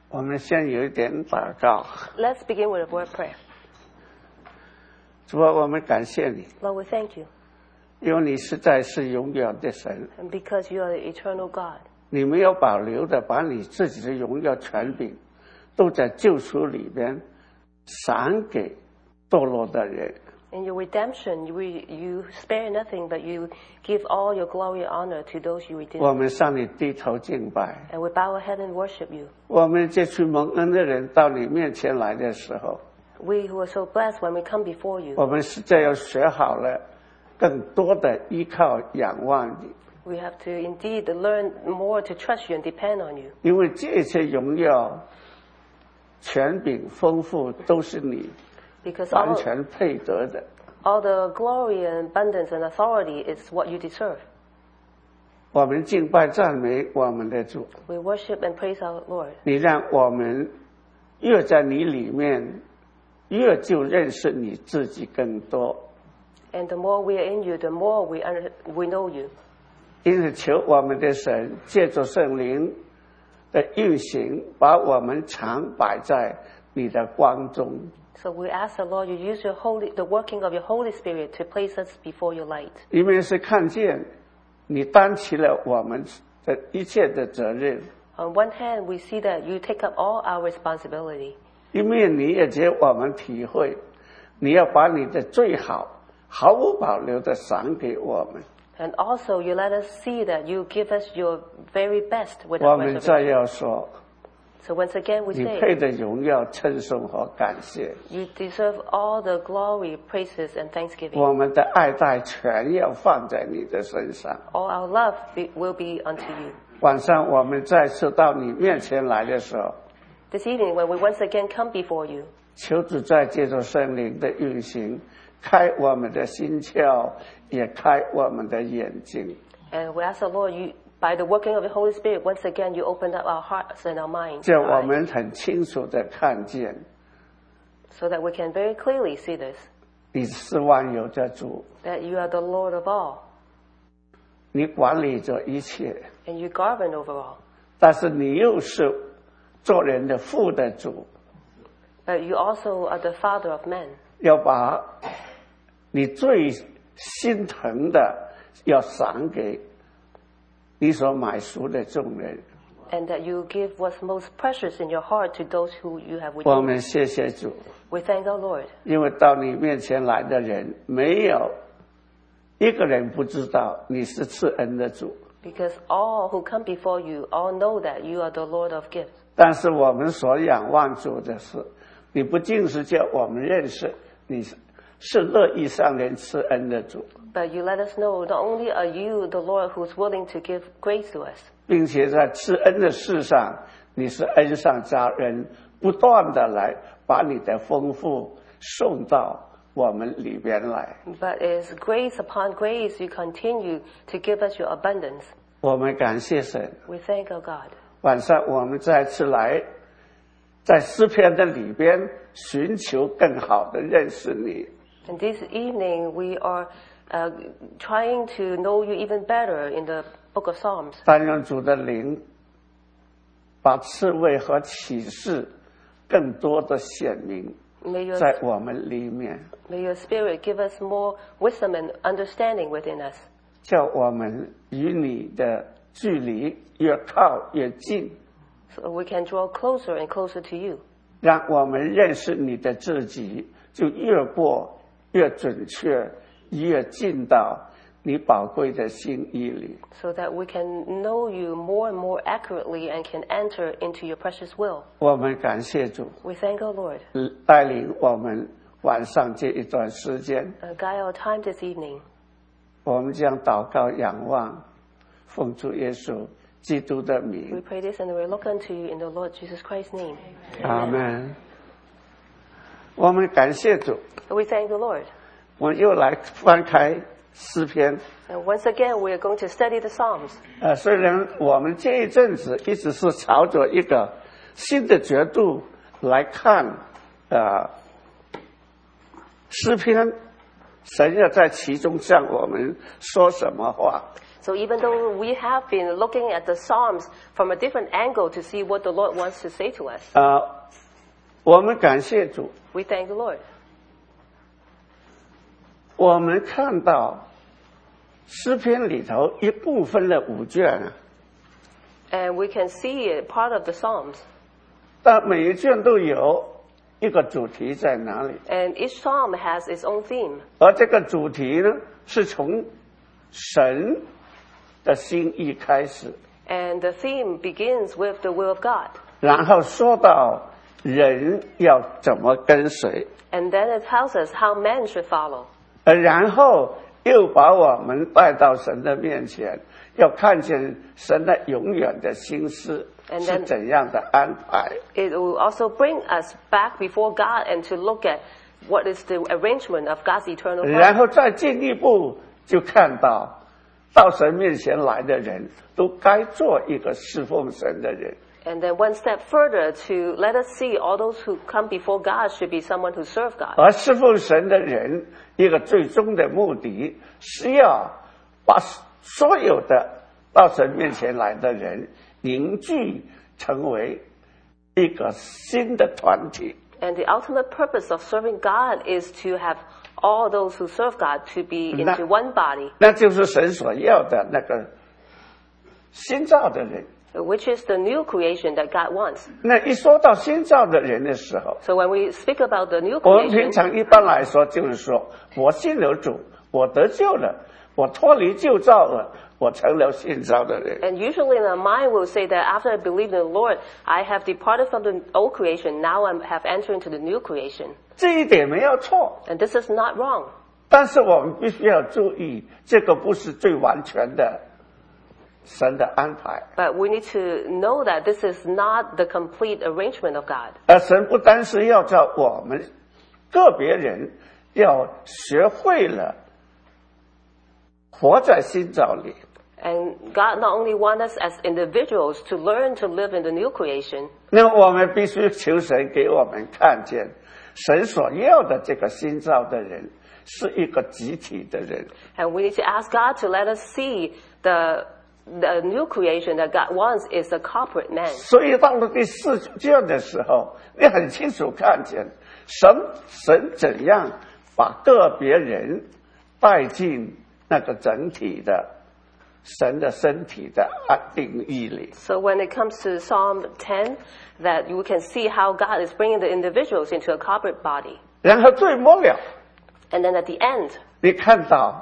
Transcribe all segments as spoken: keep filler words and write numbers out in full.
我们先有一点祷告。 Let's begin with a word of prayer. 主啊，我们感谢你， Lord, we thank you. 因为你实在是永远的神， And because you are the eternal God. 你没有保留的把你自己的荣耀权柄都在救赎里边赏给堕落的人。 In your redemption, you, you spare nothing, but you give all your glory and honor to those you 我 redeem. 们向你低头敬拜。 And we bow our head and worship you. 我们这群蒙恩的人到你面前来的时候， We who are so blessed when we come before you, 我们实在要学好了更多的依靠仰望你， we have to indeed learn more to trust you and depend on you. 因为这些荣耀权柄丰富都是你 Because 完 all, 全配得的。 all the glory and abundance and authority is what you deserve. 我们敬拜赞美我们的主， We worship and praise our Lord. 你让我们越在你里面，越就认识你自己更多。 And the more we are in you, the more we, under, we know you. 因此，求我们的神借着圣灵的运行，把我们常摆在你的光中。 So we ask the Lord, you use your holy, the working of your Holy Spirit to place us before your light. 一面是看见你担起了我们的一切的责任， On one hand, we see that you take up all our responsibility. 一面你也给我们体会，你要把你的最好毫无保留的赏给我们。 And also, you let us see that you give us your very best 我 without 们再 reservation. 要说， So once again, we 你 say, 配的荣耀、称颂和感谢。 you deserve all the glory, praises, and thanksgiving. 我们的爱戴全要放在你的身上。 All our love be, will be unto you. 晚上我们再次到你面前来的时候， This evening, when we once again come before you, 求主再借着圣灵的运行，开我们的心窍，也开我们的眼睛。 and we ask the Lord, you, by the working of the Holy Spirit, once again you open up our hearts and our minds, 叫 our 我 eyes, 们很清楚的看见， so that we can very clearly see this, 你是万有的主， that you are the Lord of all, 你管理着一切， and you govern over all. 但是你又是做人的父的主， But you also are the Father of men. 要把你最心疼的要赏给你所买赎的众人。 And that you give what's most precious in your heart to those who you have 我 redeemed. 们谢谢主， We thank our Lord, 因为到你面前来的人，没有一个人不知道你是赐恩的主。 because all who come before you all know that you are the Lord of gifts. 但是我们所仰望主的是，你不仅是叫我们认识你是乐意向人赐恩的主， But you let us know not only are you the Lord who's willing to give grace to us, 并且在赐恩的事上，你是恩上加恩，不断的来把你的丰富送到我们里边来。 but is grace upon grace you continue to give us your abundance. 我们感谢神。 We thank our God. 晚上我们再次来，在诗篇的里边寻求更好的认识你。 And this evening we are uh, trying to know you even better in the book of Psalms. 但愿主的灵把智慧和启示更多的显明 May your, 在我们里面， may your Spirit give us more wisdom and understanding within us, 叫我们与你的距离越靠越近， so we can draw closer and closer to you. 让我们认识你的自己，就越过越准确，越进到你宝贵的心意里。 So that we can know you more and more accurately and can enter into your precious will. 我们感谢主， We thank our Lord. 带领我们晚上这一段时间， Uh, guide our time this evening. 我们将祷告仰望，奉主耶稣基督的 We 名， pray this and we look unto you in the Lord Jesus Christ's name. 阿门。我们感谢主， We thank the Lord. 我们又来翻开诗篇。 And once again, we are going to study the Psalms. 呃，虽然我们这一阵子一直是朝着一个新的角度来看，呃，诗篇，神要在其中向我们说什么话？ So even though we have been looking at the Psalms from a different angle to see what the Lord wants to say to us, 呃，我们感谢主， we thank the Lord. 我们看到诗篇里头一部分的五卷啊， And we can see it, part of the Psalms. 但每一卷都有一个主题在哪里， And each Psalm has its own theme. 而这个主题呢，是从神的心意开始， And the theme begins with the will of God. 然后说到人要怎么跟随， And then it tells us how men should follow. 呃，然后又把我们带到神的面前，要看见神的永远的心思 And 是 then- 怎样的安排。 It will also bring us back before God and to look at what is the arrangement of God's eternal 然 plan. 后再进一步就看到，到神面前来的人都该做一个侍奉神的人。 And then one step further to let us see all those who come before God should be someone who serve God. 而侍奉神的人，一个最终的目的是要把所有的到神面前来的人凝聚成为一个新的团体。 And the ultimate purpose of serving God is to have all those who serve God to be into one body, 那就是神所要的那个新造的人。 which is the new creation that God wants. 那一说到新造的人的时候， So when we speak about the new 我们平 creation, 常一般来说就是说，我信了主，我得救了，我脱离旧造了，我成了新造的人。 and usually in our mind we'll say that after I believe in the Lord, I have departed from the old creation, now I have entered into the new creation. 这一点没有错， And this is not wrong. 但是我们必须要注意，这个不是最完全的神的安排。 But we need to know that this is not the complete arrangement of God. 而神不单是要叫我们个别人要学会了活在新造里， And God not only wants us as individuals to learn to live in the new creation, 那我们必须求神给我们看见，神所要的这个新造的人是一个集体的人。 and we need to ask God to let us see the the new creation that God wants is a corporate man. 所以到了第四卷的时候，你很清楚看见神神怎样把个别人带进那个整体的神的身体的定义里。 So when it comes to Psalm ten, that you can see how God is bringing the individuals into a corporate body. 然后最末了， And then at the end, 你看到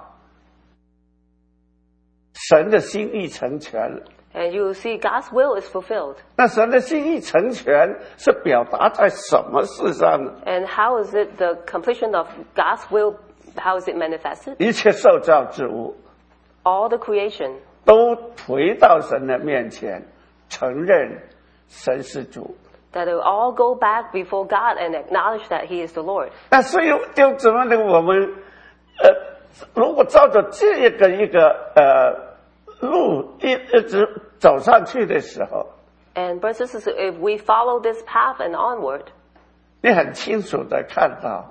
神的心意成全了。 and you will see God's will is fulfilled. 那神的心意成全是表达在什么事上呢？ And how is it the completion of God's will? How is it manifested? 一切受造之物 All the creation 都回到神的面前，承认神是主。 that it will all go back before God and acknowledge that He is the Lord. 那所以就怎么呢？我们呃，如果照着这个一个呃路一一直走上去的时候， And brothers and sisters, if we follow this path and onward, 你很清楚的看到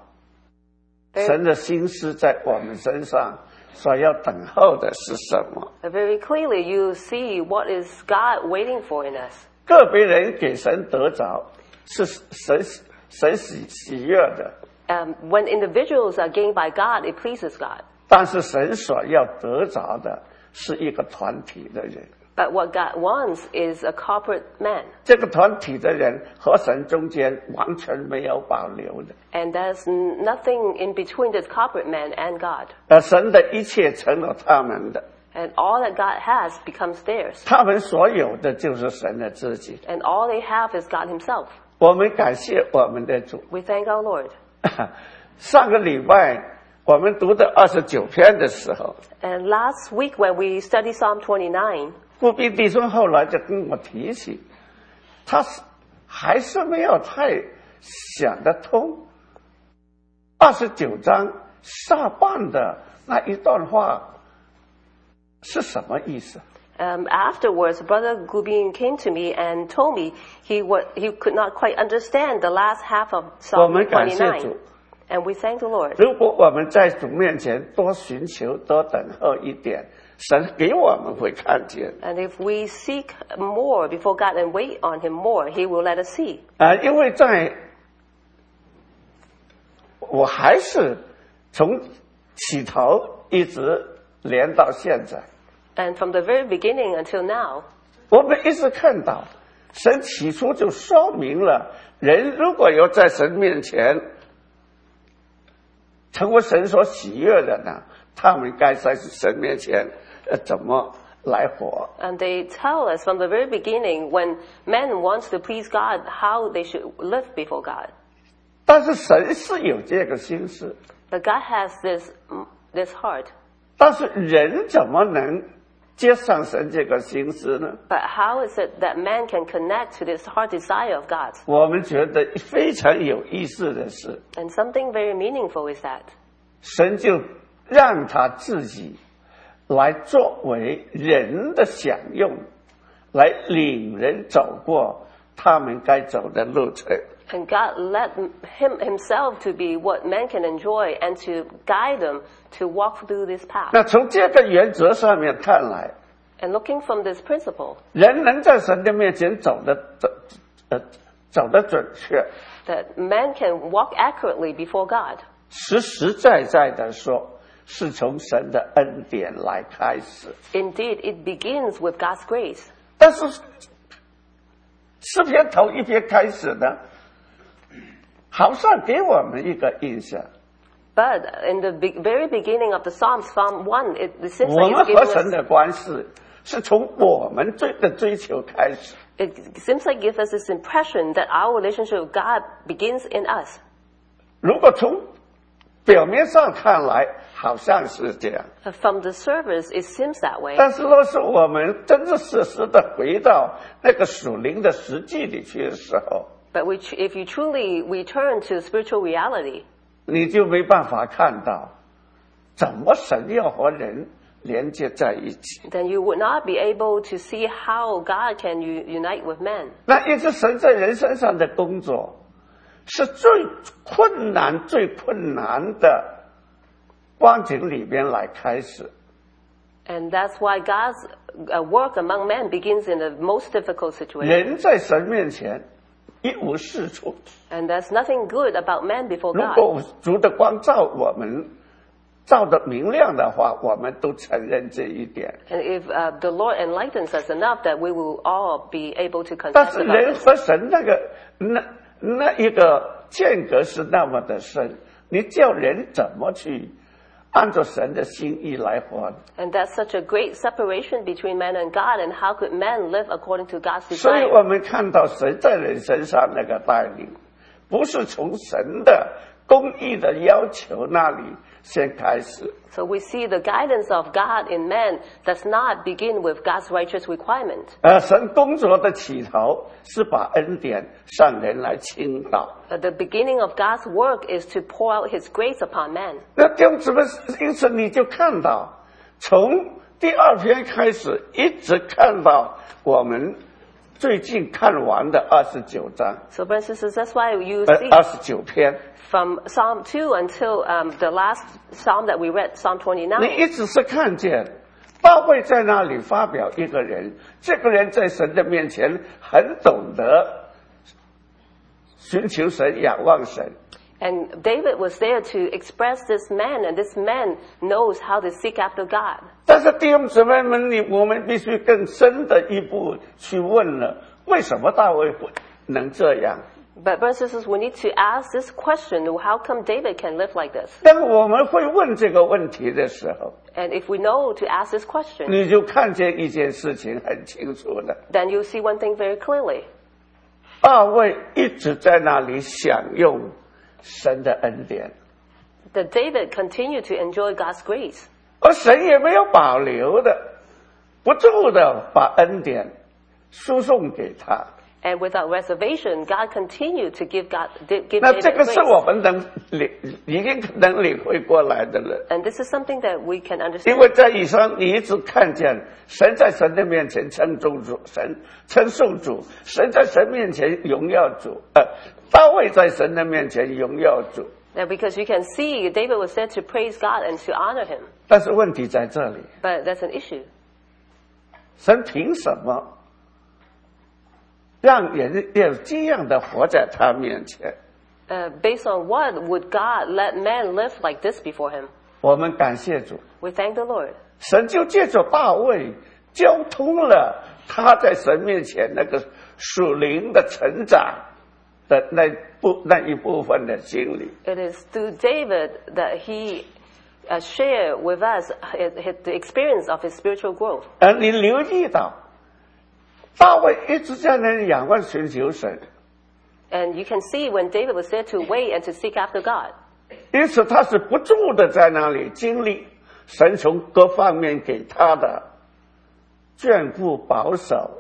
very, 神的心思在我们身上所要等候的是什么。 very clearly you see what is God waiting for in us. 个别人给神得着，是神神喜喜悦的， Um, when individuals are gained by God, it pleases God. 但是神所要得着的是一个团体的人。 But what God wants is a corporate man. 这个团体的人和神中间完全没有保留的， And there's nothing in between this corporate man and God. 而神的一切成了他们的， And all that God has becomes theirs. 他们所有的就是神的自己。 And all they have is God Himself. 我们感谢我们的主。 We thank our Lord. 上个礼拜我们读的二十九篇的时候， And last week when we studied Psalm twenty-nine, 富比弟兄后来就跟我提起，他是还是没有太想得通。二十九章下半的那一段话是什么意思？ Um, afterwards, Brother Gubin came to me and told me he wa- he could not quite understand the last half of 我 Psalm 们感谢 twenty-nine. 主。 And we thank the Lord. 如果我们在主面前多寻求、多等候一点， 神给我们会看见。 And if we seek more before God and wait on Him more, He will let us see. 啊，因为在我还是从起头一直连到现在， And from the very beginning until now, 我们一直看到神起初就说明了，人如果要在神面前成为神所喜悦的呢，他们该在神面前呃怎么来活。 and they tell us from the very beginning, when man wants to please God, how they should live before God. 但是神是有这个心思， But God has this, this heart. 但是人怎么能接上神这个心思呢？ But how is it that man can connect to this heart desire of God? 我们觉得非常有意思的是， And something very meaningful is that 神就让他自己来作为人的享用，来领人走过他们该走的路程。 and God let him himself to be what man can enjoy and to guide them to walk through this path. 那从这个原则上面看来， And looking from this principle, 人能在神的面前走的走呃走得准确， that man can walk accurately before God, 实实在在的说，是从神的恩典来开始。 indeed it begins with God's grace. 但是诗篇头一篇开始呢，好像给我们一个印象， But in the be- very beginning of the Psalms, Psalm one, it, it seems 我 like 们 it's 和 giving 神 us, 的关系是从我们追的追求开始。 it seems like gives us this impression that our relationship with God begins in us. 如果从表面上看来，好像是这样， Uh, From the surface, it seems that way. 但是若是我们真真实实的回到那个属灵的实际里去的时候， But we, tr- if you truly return to spiritual reality, 你就没办法看到怎么神要和人连接在一起。 then you would not be able to see how God can u- unite with man. 那一直神在人身上的工作，是最困难、最困难的光景里边来开始。 And that's why God's uh, work among men begins in the most difficult situation. 人在神面前一无是处， And there's nothing good about man before 如 God. 果主的光照我们，照得明亮的话，我们都承认这一点。 And if uh, the Lord enlightens us enough that we will all be able to 但 confess 是 about 人 this. 和神那个那那一个间隔是那么的深，你叫人怎么去按照神的心意来活？ And that's such a great separation between man and God, and how could man live according to God's 所以 desire? 我们看到神在人身上那个带领，不是从神的公义的要求那里先开始， So we see the guidance of God in man does not begin with God's righteous requirement. 而神工作的起头是把恩典上人来倾倒。 Uh, the beginning of God's work is to pour out His grace upon man. 那弟兄姊妹，因此你就看到，从第二篇开始，一直看到我们最近看完的二十九章， So, brothers and sisters, that's why you 呃， see 二十九篇， from Psalm two until um, the last Psalm that we read, Psalm 你 twenty-nine. 一直是看见大卫在那里发表一个人，这个人在神的面前很懂得寻求神、仰望神。 And David was there to express this man, and this man knows how to seek after God. 但是弟兄姊妹们，你我们必须更深的一步去问了：为什么大卫会能这样？ But brothers and sisters, we need to ask this question, how come David can live like this? 当我们会问这个问题的时候， And if we know to ask this question, 你就看见一件事情很清楚了： then you'll see one thing very clearly. 大卫一直在那里享用神的恩典， That David continued to enjoy God's grace. 而神也没有保留的、不住的把恩典输送给他。 And without reservation, God continued to give God give 那 David 这个是 grace. 我们能领已经能领会过来的了。 And this is something that we can 因 understand. 为在以上，你一直看见神在神的面前称颂主，神称颂主，神在神面前荣耀主，呃，大卫在神的面前荣耀主。 Now, because you can see David was said to praise God and to honor him. 但是问题在这里， But that's an issue. 神凭什么让人要这样的活在他面前？ Uh, based on what would God let man live like this before him? 我们感谢主， We thank the Lord. 神就借着大卫交通了他在神面前那个属灵的成长的那部那一部分的心理。 It is through David that he uh, shared with us his, his, the experience of his spiritual growth. 而你留意到，大卫一直在那里仰望寻求神， And you can see when David was said to wait and to seek after God. 因此他是不住的在那里经历神从各方面给他的眷顾保守。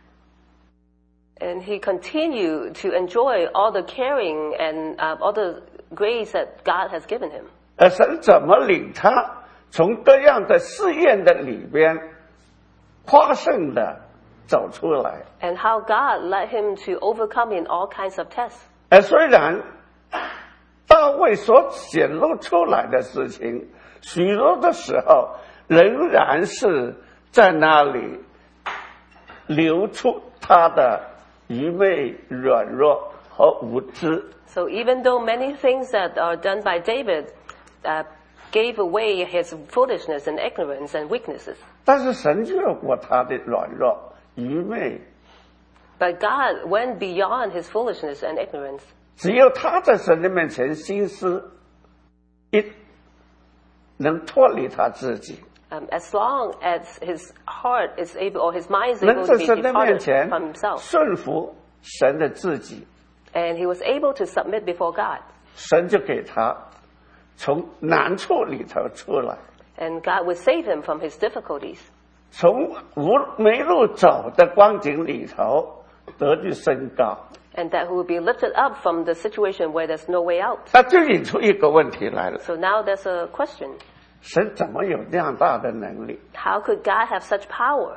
And he continued to enjoy all the caring and uh, all the grace that God has given him. 而神怎么领他从各样的试验的里边夸胜的走出来？ And how God led him to overcome in all kinds of tests. 而虽然大卫所显露出来的事情，许多的时候仍然是在那里流出他的愚昧、软弱和无知。 So even though many things that are done by David uh, gave away his foolishness and ignorance and weaknesses, 但是神越过他的软弱、愚昧， but God went beyond his foolishness and ignorance. 只有他在神的面前心思一能脱离他自己， Um, as long as his heart is able, or his mind is 能 able 在 to be 神的面 departed 前 from himself, 顺服神的自己， and he was able to submit before God, 神就给他从难处里头出来， and God would save him from his difficulties, 从无没路走的光景里头得去升高。 and that he would be lifted up from the situation where there's no way out. 那就引出一个问题来了： So now there's a question. 神怎么有这样大的能力？ How could God have such power?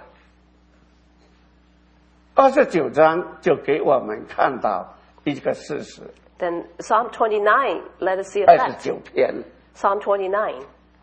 二十九章就给我们看到一个事实， Then Psalm twenty-nine, let us see a 二十 fact. 九篇。 Psalm twenty-nine.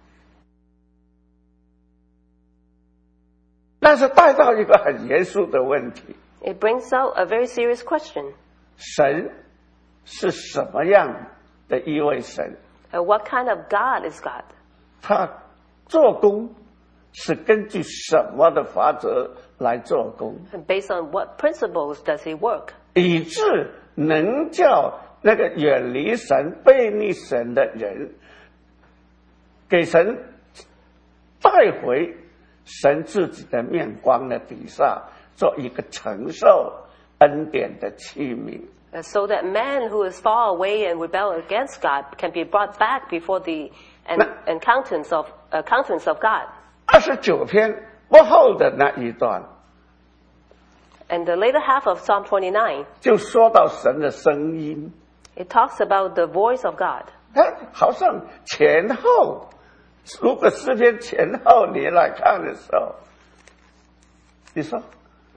但是带到一个很严肃的问题： It brings out a very serious question. 神是什么样的一位神？ Uh, what kind of God is God? 他做工是根据什么的法则来做工， And based on what principles does he work? 以致能叫那个远离神、背逆神的人，给神带回神自己的面光的底下，做一个承受恩典的器皿。 Uh, so that man who is far away and rebel against God can be brought back before the and, and countenance of uh, countenance of God. 二十九篇不后的那一段， And the later half of Psalm twenty-nine, 就说到神的声音， it talks about the voice of God. 它好像前后，如果诗篇前后你来看的时候，你说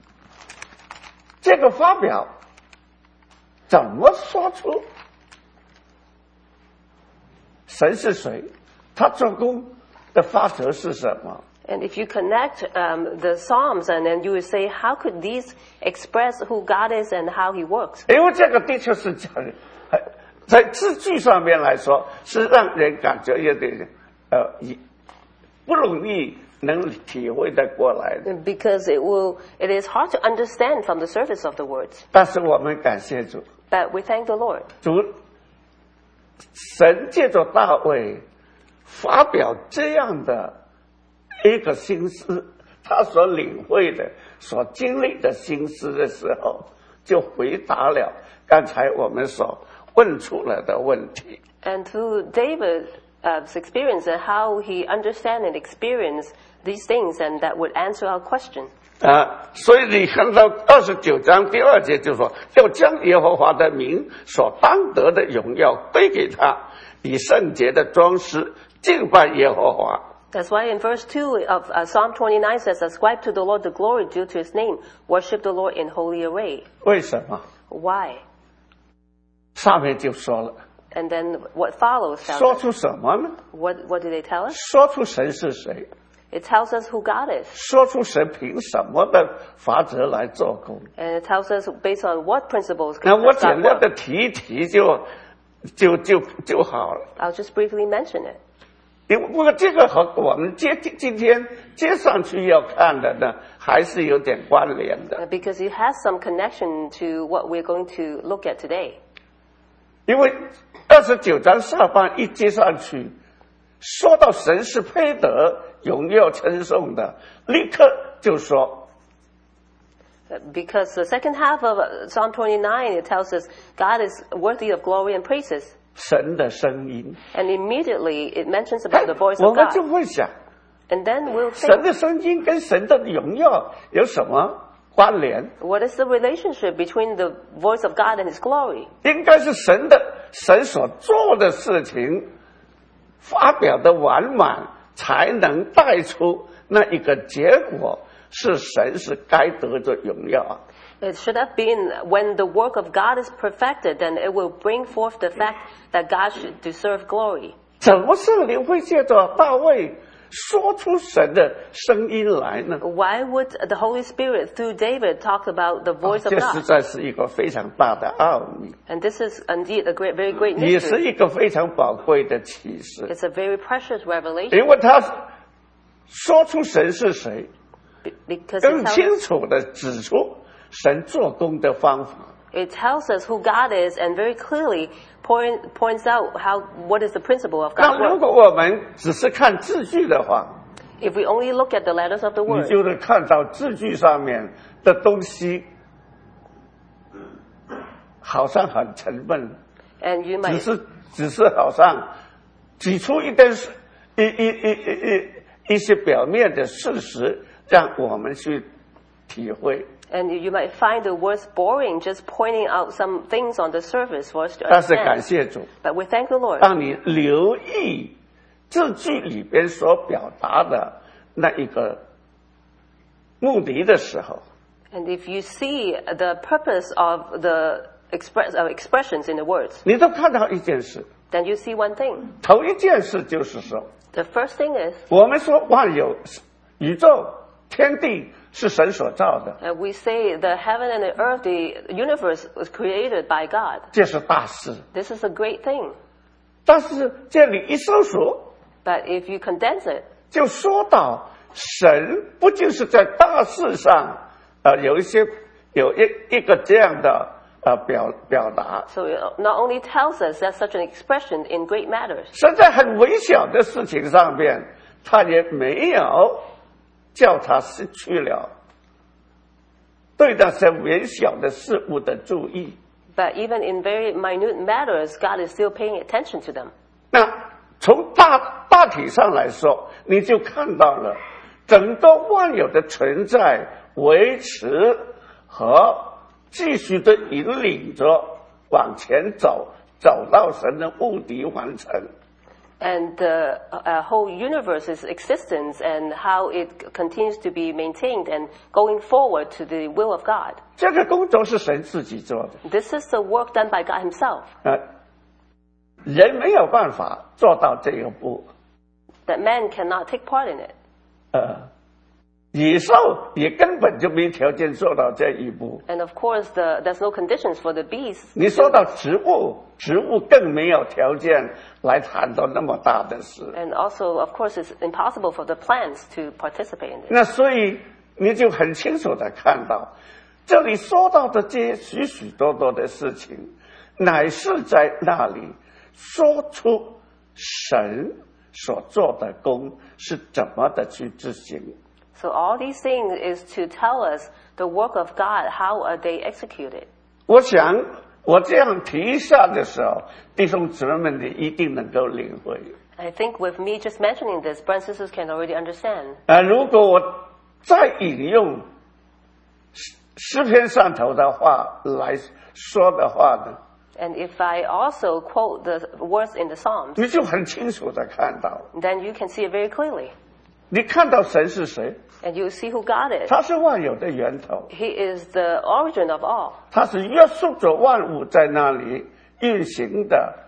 这个发表怎么说出神是谁？他做工的法则是什么？ And if you connect um, the Psalms, and then you would say, how could these express who God is and how he works? 因为这个的确是讲，在字句上面来说，是让人感觉有点呃，不容易能体会得过来的。 Because it will, it is hard to understand from the surface of the words. 但是我们感谢主， But we thank the Lord. 主神借着大卫发表这样的一个心思，他所领会的、所经历的心思的时候，就回答了刚才我们所问出来的问题。 And through David's uh, experience and how he understand and experience these things, and that would answer our question. 啊，所以你看到二十九章第二节就说，要将耶和华的名所当得的荣耀归给他，以圣洁的装饰敬拜耶和华。 That's why in verse two of uh, Psalm twenty-nine says, ascribe to the Lord the glory due to his name, worship the Lord in holy array. 为什么？ Why? 上面就说了， And then what follows tells 说 us. 出什么呢？ What, what do they tell us? 说出神是谁， It tells us who God is. 说出神凭什么的法则来做工。 And it tells us based on what principles 那 does 我 God 简单 work. 的提一提就就就就好了。 I'll just briefly mention it. 因为不过这个和我们接今天接上去要看的呢，还是有点关联的。 Because it has some connection to what we're going to look at today. 因为二十九章下半一接上去，说到神是配得荣耀称颂的，立刻就说 Because the second half of Psalm twenty-nine, it tells us God is worthy of glory and praises. 神的声音。 And immediately it mentions about the voice 我 of 们就 God. 会想， And then we'll 神 think, 的声音跟神的荣耀有什么关联？ what is the relationship between the voice of God and His glory? 应该是神的神所做的事情发表的完满，才能带出那一个结果，是神是该得的荣耀啊。 It should have been when the work of God is perfected, then it will bring forth the fact that God should deserve glory. 怎么圣灵会借着大卫说出神的声音来呢？ Why would the Holy Spirit, through David, talk about the voice of 这实 God? 在是一个非常大的奥秘， And this is indeed a great, very great 也是 mystery. 一个非常宝贵的启示， It's a very precious revelation 因为他说出神是谁， be- because 更 it tells, 清楚的指出神做工的方法。 it tells us who God is and very clearly point, points out how what is the principle of 那 God's 如 work. 果我们只是看字句的话， If we only look at the letters of the 你 word, 就会看到字句上面的东西好像很沉闷， and you 只 might 是只是好像举出一点一一一一一一些表面的事实，让我们去体会。 and you might find the words boring, just pointing out some things on the surface for us to 但是感 understand. 谢主， But we thank the Lord. 当你留意字句里边所表达的那一个目的的时候， And if you see the purpose of the express, uh, expressions in the words, 你都看到一件事。 then you see one thing. 头一件事就是说， The first thing is, 我们说万有、宇宙、天地是神所造的， uh, we say the heaven and the earth, the universe was created by God. 这是大事。 This is a great thing. 但是这里一搜索， But if you condense it, 就说到神不仅是在大事上，呃，有一些有一一个这样的呃表表达， so it not only tells us there's such an expression in great matters, 神在很微小的事情上面，他也没有叫他失去了对那些微小的事物的注意。 but even in very minute matters, God is still paying attention to them. 那从大大体上来说，你就看到了整个万有的存在、维持和继续的引领着往前走，走到神的目的完成。 And the uh, whole universe's existence and how it continues to be maintained and going forward to the will of God. 这个工作是神自己做的， This is the work done by God Himself. 呃，人没有办法做到这一步， That man cannot take part in it. 呃，野兽也根本就没条件做到这一步。 And of course, the, there's no conditions for the beasts. 你说到植物，植物更没有条件来谈到那么大的事。 And also, of course, it's impossible for the plants to participate in it. 那所以你就很清楚的看到，这里说到的这些许许多多的事情，乃是在那里说出神所做的工是怎么的去执行。 So all these things is to tell us the work of God, how are they executed. 我想我这样提一下的时候，弟兄姊妹们你一定能够领会。 I think with me just mentioning this, brothers and sisters can already understand. 呃，如果我再引用诗诗篇上头的话来说的话呢， And if I also quote the words in the Psalms, 你就很清楚的看到， then you can see it very clearly. 你看到神是谁？ And you see who God is. 他是万有的源头， He is the origin of all. 他是约束着万物在那里运行的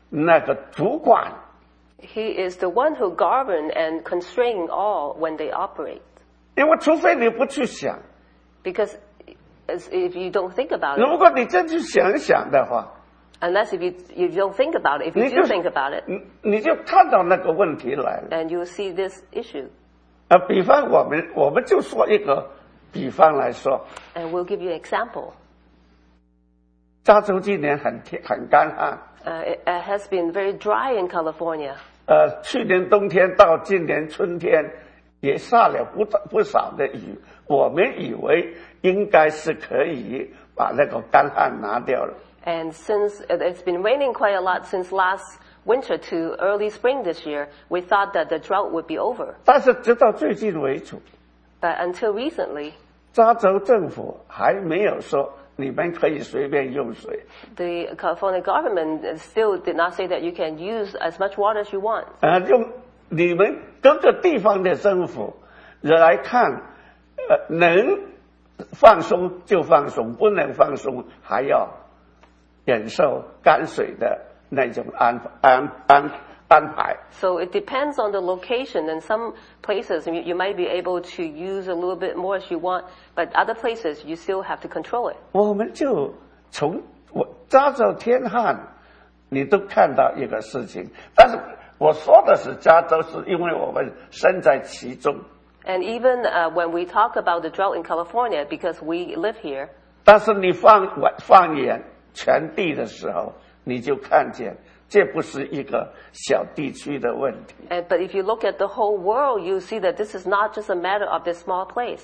那个主管。 He is the one who govern and constrain all when they operate. 因为除非你不去想， Because as- if you don't think about 如 it, 果你真去想一想的话， unless if you, you don't think about it, if you 你 do 就 think about it, 你你就看到那个问题来了。 and you will see this issue. 呃，比方我们我们就说一个比方来说， And we'll give you an example. 加州今年很天很干旱， Uh, it, it has been very dry in California. 呃，去年冬天到今年春天也下了不不少的雨，我们以为应该是可以把那个干旱拿掉了。 And since it's been raining quite a lot since last winter to early spring this year, we thought that the drought would be over. 但是直到最近为止， But until recently, 加州政府还没有说你们可以随便用水。 the California government still did not say that you can use as much water as you want. 呃，用你们各个地方的政府来看，呃，能放松就放松，不能放松还要忍受干水的那种安安安安排。 So it depends on the location. In some places, you, you might be able to use a little bit more as you want, but other places, you still have to control it. 我们就从我加州天旱，你都看到一个事情，但是我说的是加州，是因为我们身在其中。 And even uh, when we talk about the drought in California, because we live here, 但是你放放眼全地的时候，你就看见这不是一个小地区的问题。 and, but if you look at the whole world, you see that this is not just a matter of this small place.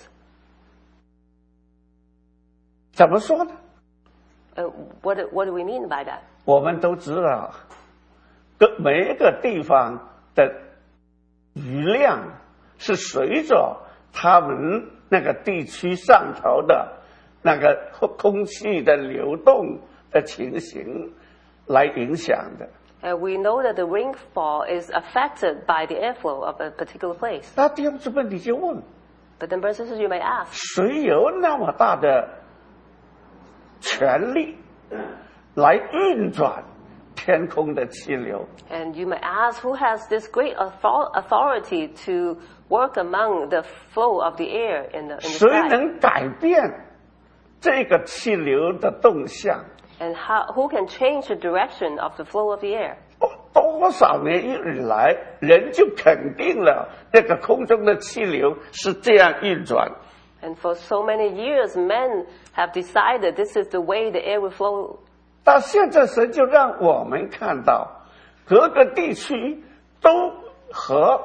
怎么说呢？ Uh, what, do- what do we mean by that? 我们都知道，各每一个地方的雨量是随着他们那个地区上头的那个空气的流动的情形来影响的。 And we know that the rainfall is affected by the airflow of a particular place. 那弟兄姊妹，你就问， But then, brothers and sisters, you may ask, 谁有那么大的权力来运转天空的气流？ and you may ask, who has this great author- authority to work among the flow of the air in the, in the 谁 sky? 能改变这个气流的动向？ And how, who can change the direction of the flow of the air? 多少年以来，人就肯定了这个空中的气流是这样运转。 And for so many years, men have decided this is the way the air will flow. 到现在，神就让我们看到，各个地区都和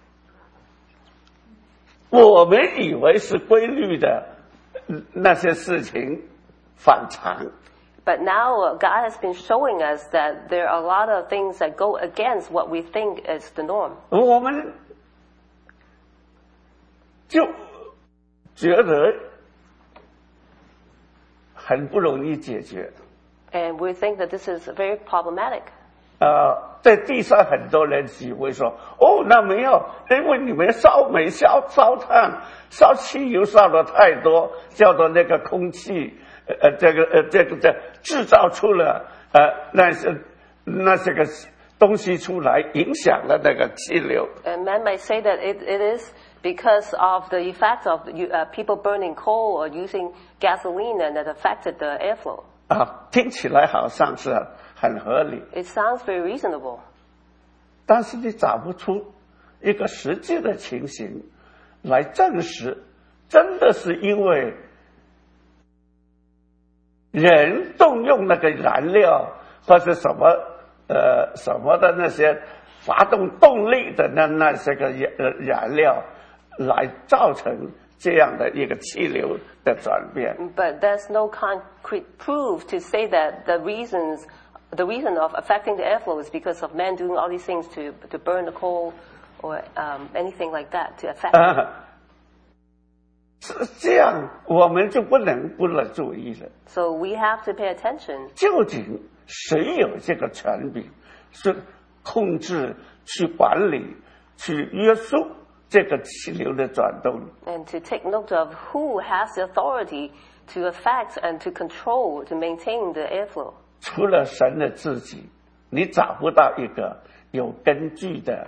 我们以为是规律的那些事情反常。 But now uh, God has been showing us that there are a lot of things that go against what we think is the norm. 我们就觉得很不容易解决。 And we think that this is very problematic. 呃，在地上很多人以为说，哦，那没有，因为你们烧煤、烧烧炭、烧汽油烧的太多，叫做那个空气，呃，这个呃，这个这制造出了呃那些那些个东西出来，影响了那个气流。 And men might say that it, it is because of the effect of you, uh, people burning coal or using gasoline and that affected the airflow. 啊，听起来好像是很合理， It sounds very reasonable. 但是你找不出一个实际的情形来证实，真的是因为人动用那个燃料或者什么呃什么的那些发动动力的那那些个燃呃燃料来造成这样的一个气流的转变。 But there's no concrete proof to say that the reasons, the reason of affecting the airflow is because of men doing all these things to to burn the coal or um, anything like that to affect. 啊，是这样，我们就不能不能注意了。 So we have to pay attention. 究竟谁有这个权柄，是控制、去管理、去约束这个气流的转动？ And to take note of who has the authority to affect and to control, to maintain the airflow. 除了神的自己， 你找不到一个有根据的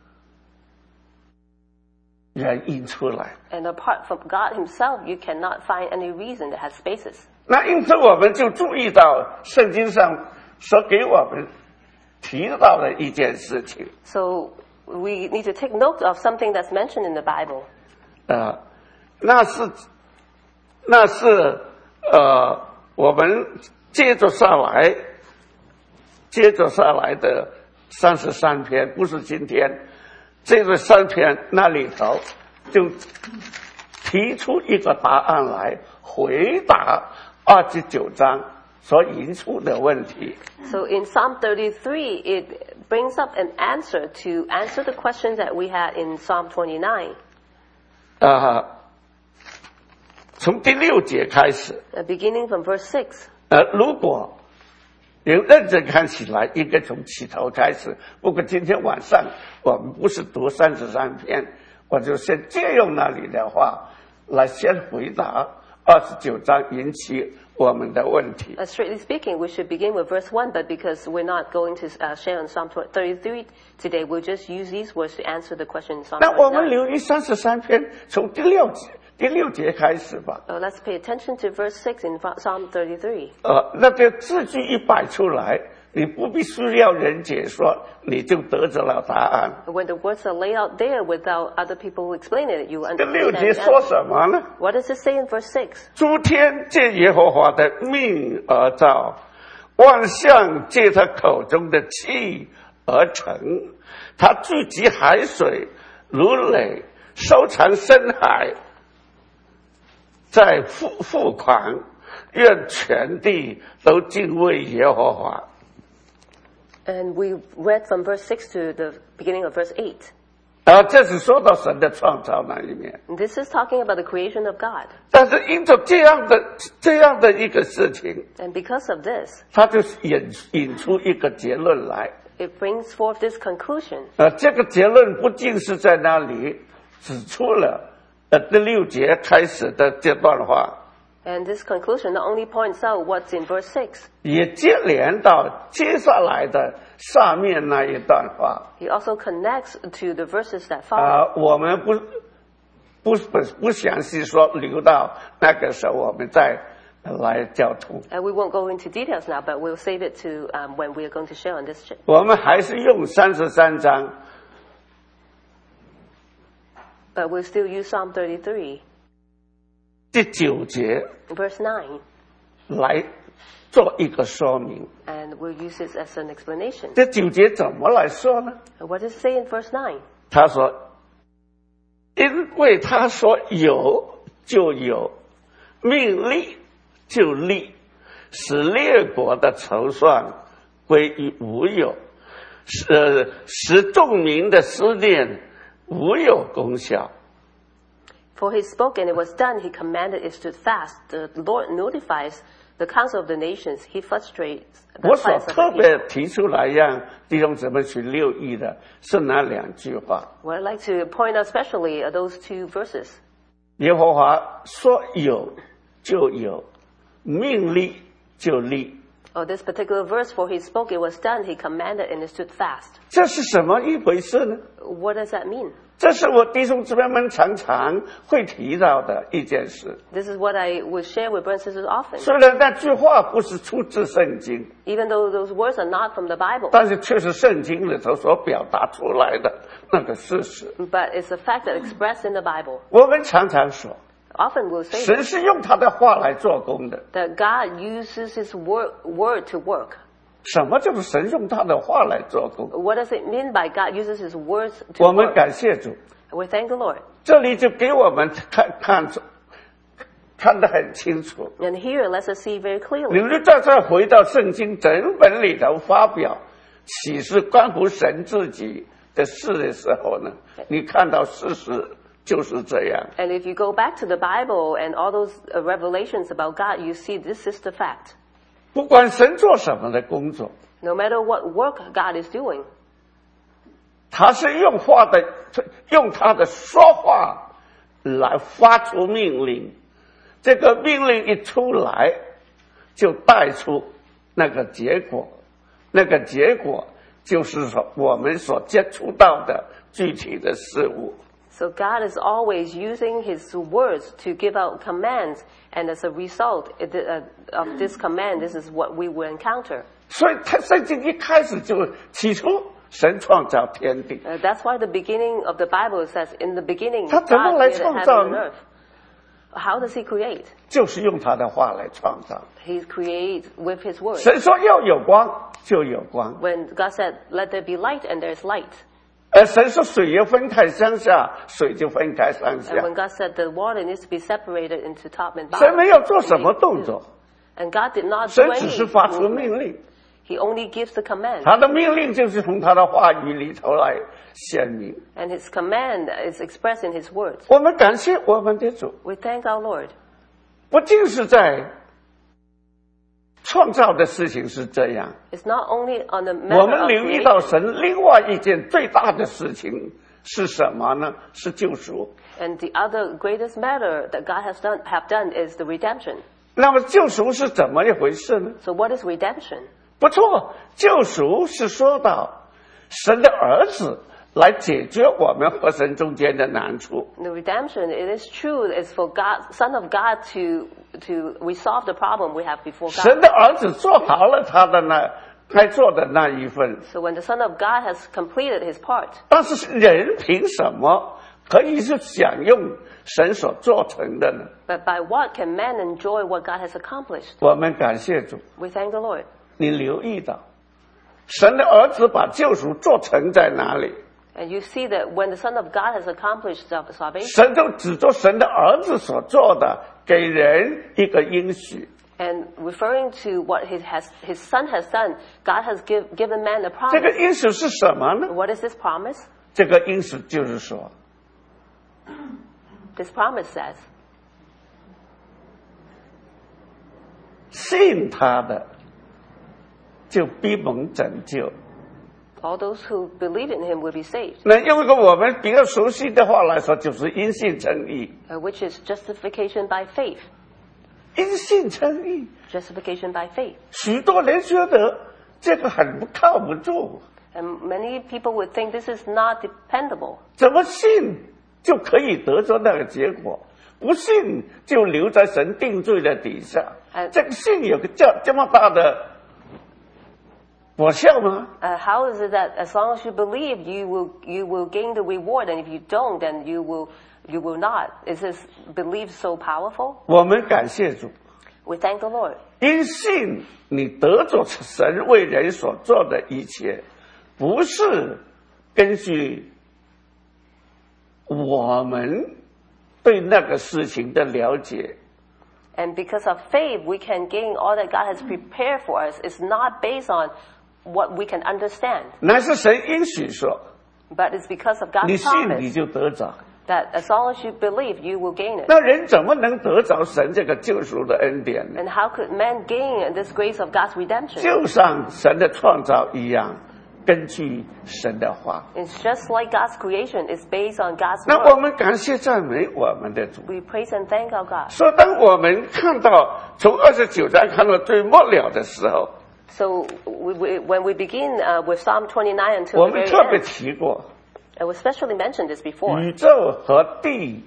原因出来。 And apart from God himself, you cannot find any reason that has basis. 那因此我们就注意到圣经上所给我们提到的一件事情。 So we need to take note of something that's mentioned in the Bible. 呃，那是那是呃，我们接着下来，接着下来的三十三篇，不是今天，这个三篇那里头就提出一个答案来回答二十九章所引出的问题。 So in Psalm thirty-three, it brings up an answer to answer the questions that we had in Psalm twenty-nine. 呃，从第六节开始， Uh, beginning from verse six. 呃，如果有认真看起来，应该从起头开始。不过今天晚上我们不是读三十三篇，我就先借用那里的话来先回答二十九章引起我们的问题。 Uh, strictly speaking, we should begin with verse one, but because we're not going to uh, share on Psalm thirty-three today, we'll just use these words to answer the question in Psalm 那我们 twenty-nine. 留意三十三篇，从第六节第六节开始吧。 Uh, let's pay attention to verse six in Psalm thirty-three. 呃，那个字句一摆出来，你不必需要人解说，你就得着了答案。 When the words are laid out there without other people explaining it, you 这 understand. 六 the 节说 answer. 什么呢？ What does it say in verse six? 诸天借耶和华的命而造，万象借他口中的气而成。他聚集海水如垒，收藏深海，在富富狂。愿全地都敬畏耶和华。 And we read from verse six to the beginning of verse eight. 啊，这是说到神的创造那一面。 And this is talking about the creation of God. 但是因着这样的这样的一个事情， And because of this, 他就引引出一个结论来。 it brings forth this conclusion. 呃，这个结论不仅是在那里指出了呃第六节开始的这段话， And this conclusion not only points out what's in verse six, 也接连到接下来的上面那一段话。 he also connects to the verses that 啊、 follow. 我们不不不不详细说，留到那个时候我们再来交通。 And we won't go into details now, but we'll save it to um, when we are going to share on this. ch- 我们还是用三十三章 But we'll still use Psalm thirty-three, 第九节 verse nine, 来做一个说明。 and we'll use this as an explanation. 这九节怎么来说呢？ And what does it say in verse nine? 他说：“因为他说有就有，命立就立，使列国的筹算归于无有，使使众民的思念无有功效。” For he spoke and it was done. He commanded it stood fast. The Lord notifies the counsel of the nations. He frustrates the 我所 plans of 特 the 别 people. 提出来让弟兄姊妹去留意的是那两句话。 What I'd like to point out especially are those two verses. 耶和华说有就有，命立就立。 Oh, this particular verse, for he spoke, it was done. He commanded and it stood fast. 这是什么一回事呢？ What does that mean? 这是我弟兄姊妹们常常会提到的一件事。 This is what I would share with brothers and sisters often. 虽然那句话不是出自圣经， Even though those words are not from the Bible, 但是却是圣经里头所表达出来的那个事实。 but it's a fact that expressed in the Bible. 我们常常说， Often we'll say 神是用他的话来做工的。 that God uses his word, word to work. 什么叫做神用他的话来做工？ What does it mean by God uses his words to 我们 work? 感谢主， We thank the Lord. 这里就给我们看看出看得很清楚。 And here, let's us see very 你 clearly. 们再再回到圣经整本里头发表启示关乎神自己的事的时候呢，你看到事实就是这样。 And if you go back to the Bible and all those uh, revelations about God, you see this is the fact. 不管神做什么的工作， No matter what work God is doing, 他是用话的，用他的说话来发出命令。这个命令一出来，就带出那个结果， 那个结果就是说我们所接触到的具体的事物。 So God is always using His words to give out commands, and as a result of this command, this is what we will encounter. 所以他圣经一开始就起初神创造天地。 Uh, that's why the beginning of the Bible says, in the beginning, 他 God 怎么来 created 创 heaven 造 and 呢？ earth. How does He create? 就是用他的话来创造。 He creates with His word. 神说要有光，就有光。 When God said, "Let there be light," and there's light. 而神说水要分开上下，水就分开上 And 下。 when God said the water needs to be separated into top and 神 bottom, 没有做什么动作， and God did not do 神只 any 是发出 movement. 命令。 He only gives the command. 他的命令就是从他的话语里头来显明。 And His command is expressed in His words. 我们感谢我们的主， We thank our Lord. 不仅是在创造的事情是这样， It's not only on the 我 matter 们 of 留意到 creation. 神另外一件最大的事情是什么呢？是救赎。 And the other greatest matter that God has done, have done is the redemption. 那么救赎是怎么一回事呢？ So what is redemption? 不错，救赎是说到神的儿子来解决我们和神中间的难处。 The redemption, it is true, is for God, Son of God to to resolve the problem we have before 神 God. 的儿子做好了他的那该做的那一份， So when the Son of God has completed His part, 但是人凭什么可以是享用神所做成的呢？ but by what can man enjoy what God has accomplished? 我们感谢主， We thank the Lord. 你留意到神的儿子把救赎做成在哪里？ And you see that when the Son of God has accomplished sal- salvation, 神就指着神的儿子所做的，给人一个应许。 and referring to what His, has, his Son has done, God has give, given man a 这个 promise. 应许是什么呢？ What is this promise? 这个应许就是说， This promise says, 信他的就必蒙拯救。 all those who believe in Him will be saved, 那用一个我们比较熟悉的话来说，就是因信称义。 uh, which is justification by faith. 因信称义， Justification by faith. 许多人觉得这个很不靠不住， And many people would think this is not dependable. 怎么信就可以得着那个结果？不信就留在神定罪的底下。 哎这个信有个这这么大的果效吗？ Uh, how is it that as long as you believe, you will you will gain the reward, and if you don't, then you will you will not? Is this belief so powerful? 我们感谢主， We thank the Lord. 因信你得着神为人所做的一切，不是根据我们对那个事情的了解。 And because of faith, we can gain all that God has prepared for us. It's not based on what we can understand, 乃是神应许说， but it's because of 你 God's 信你 promise 就得着。 that as long as you believe, you will gain it. 那人怎么能得着神这个救赎的恩典呢？ And how could man gain this grace of God's redemption? 就像神的创造一样，根据神的话。 It's just like God's creation. It's based on God's 那我 word. 们感谢赞美我们的主。 We praise and thank our God. 说当我们看到从二十九章看到最末了的时候， So we, we, when we begin uh, with Psalm twenty-nine 我 until the 们 very 特别 end, 提过， and we especially mentioned this before, 宇宙和地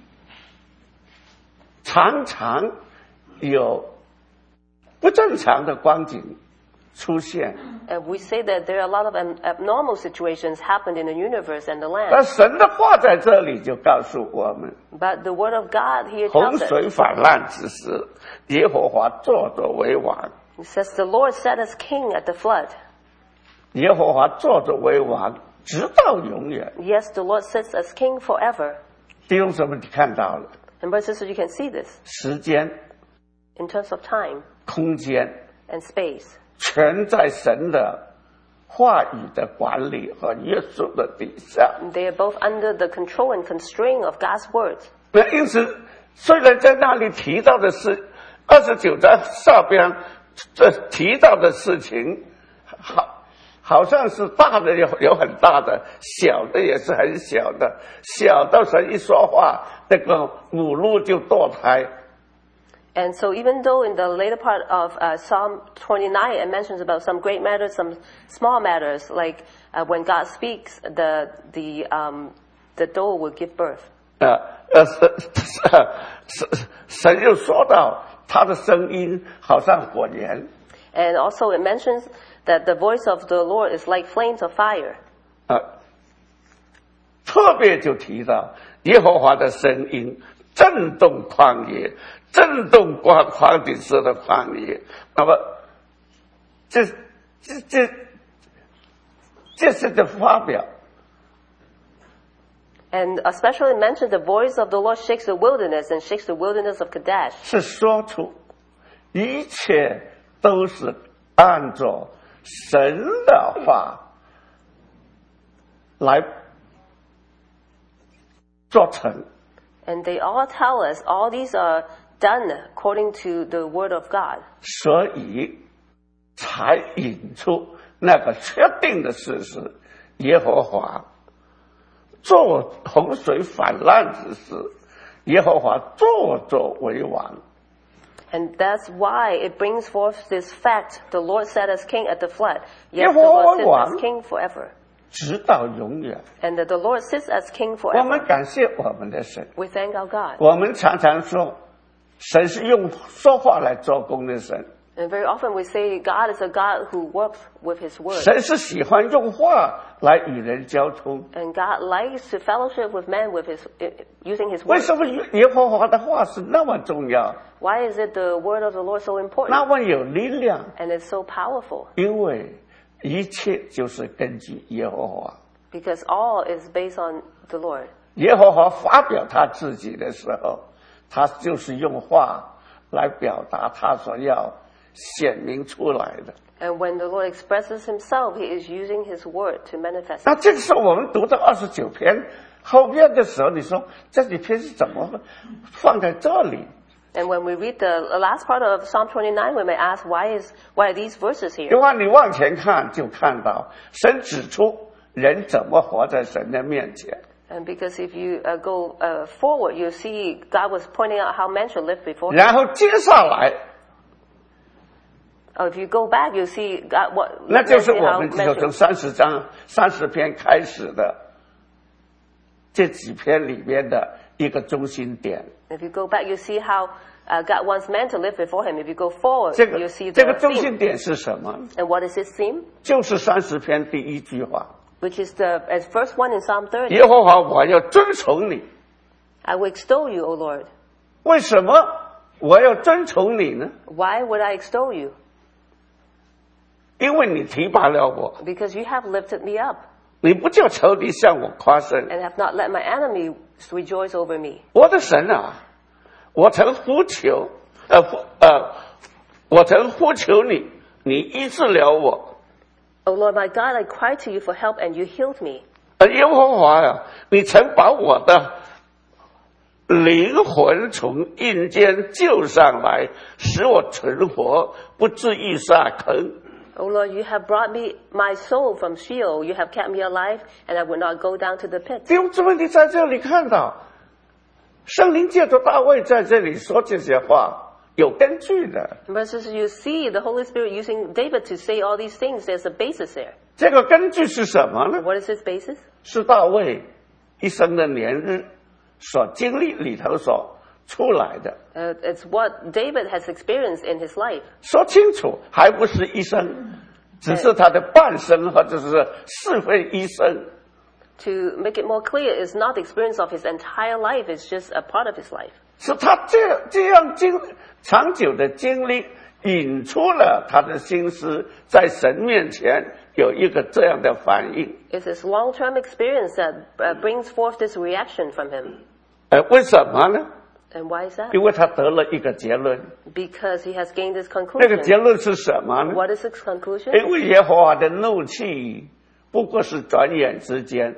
常常有不正常的光景出现， and we say that there are a lot of ab- abnormal situations happened in the universe and the 那 land. 神的话在这里就告诉我们： But the word of God here 洪 tells us, 水泛滥之时，耶和华坐着为王。 it says, the Lord set as king at the flood. 耶和华坐着为王，直到永远。 Yes, the Lord sits as king forever. 弟兄姊妹，你看到了， And brothers and sisters, you can see this 时间、 in terms of time 空间， and space. 全在神的话语的管理和约束的底下。 They are both under the control and constraint of God's words. 那因此，虽然在那里提到的是二十九章上边这提到的事情，好，好像是大的有有很大的，小的也是很小的。小到神一说话，那个母鹿就堕胎。 And so even though in the later part of uh, Psalm twenty-nine it mentions about some great matters, some small matters, like uh, when God speaks, the the um, the doe will give birth. 呃呃，神神又说到他的声音好像火焰。 And also it mentions that the voice of the Lord is like flames of fire. 啊，特别就提到耶和华的声音震动旷野，震动光旷顶色的旷野。那么，这这这这是的发表。 And especially mentioned the voice of the Lord shakes the wilderness and shakes the wilderness of Kadesh. 是说出一切都是按照神的话来做成。 And they all tell us all these are done according to the word of God. 所以才引出那个确定的事实：耶和华做洪水泛滥之时，耶和华坐着为王。 And that's why it brings forth this fact: the Lord sat as king at the flood. Yes, the Lord sits as king forever. 直到永远。 And that the Lord sits as king 我们 forever. 感谢我们的神。 We thank our God. 我们常常说，神是用说话来做工的神。 And very often we say God is a God who works with His word. 神是喜欢用话来与人交通。 And God likes to fellowship with men with His using His 为 word. 什么耶和华的话是那么重要， Why is it the word of the Lord so 那 important 么有力量？ and it's so powerful? 因为一切就是根据耶和华。 Because all is based on the Lord. 耶和华发表他自己的时候，他就是用话来表达他所要显明出来的。 And when the Lord expresses Himself, He is using His word to manifest. 那这个时候我们读到二十九篇后边的时候，你说这几篇是怎么放在这里？ And when we read the last part of Psalm twenty-nine, we may ask, why is why are these verses 因 here? 为你往前看，就看到神指出人怎么活在神的面前。 And because if you uh, go uh, forward, you see God was pointing out how men should live before Him. 然后接下来， Or if you go back, you see God what 那就是 men- 我 how 们 men 就从 should. 三十章、三十篇开始的这几篇里边的一个中心点。 If you go back, you see how uh, God wants men to live before Him. If you go forward, 这个 you see 这个 the 中心 theme. 点是什么？ And what is His theme? 就是三十篇第一句话： Which is the as first one in Psalm thirty. 耶和华，我要遵从你。 I will extol you, O Lord. 为什么我要遵从你呢？ Why would I extol you? 因为你提拔了我， Because you have lifted me up 你不叫仇敌向我夸胜。 and have not let my enemies rejoice over me. 我的神啊，我曾呼求，呃呼呃，我曾呼求你，你医治了我。 O Lord my God, I cried to you for help and you healed me. 呃，耶和华呀、你曾把我的灵魂从阴间救上来，使我存活，不至于下坑。 O Lord, you have brought me my soul from Sheol. You have kept me alive, and I will not go down to the pit. 弟兄姊妹，你在这里看到，圣灵借着大卫在这里说这些话，有根据的。 Versus you see the Holy Spirit using David to say all these things. There's a basis there. 这个根据是什么呢？ What is his basis? 是大卫一生的年日所经历里头所出来的。 Uh, it's what David has experienced in his life. 说清楚，还不是一生，只是他的半生或者是是非一生。 To make it more clear, it's not the experience of his entire life. It's just a part of his life. 是他这这样经长久的经历，引出了他的心思，在神面前有一个这样的反应。 It's his long-term experience that uh, brings forth this reaction from him. 呃，为什么呢？ And why is that? 因为他得了一个结论， Because he has gained this 那个结 conclusion. 论是什么呢？ What is his conclusion? 因为耶和华的怒气不过是转眼之间，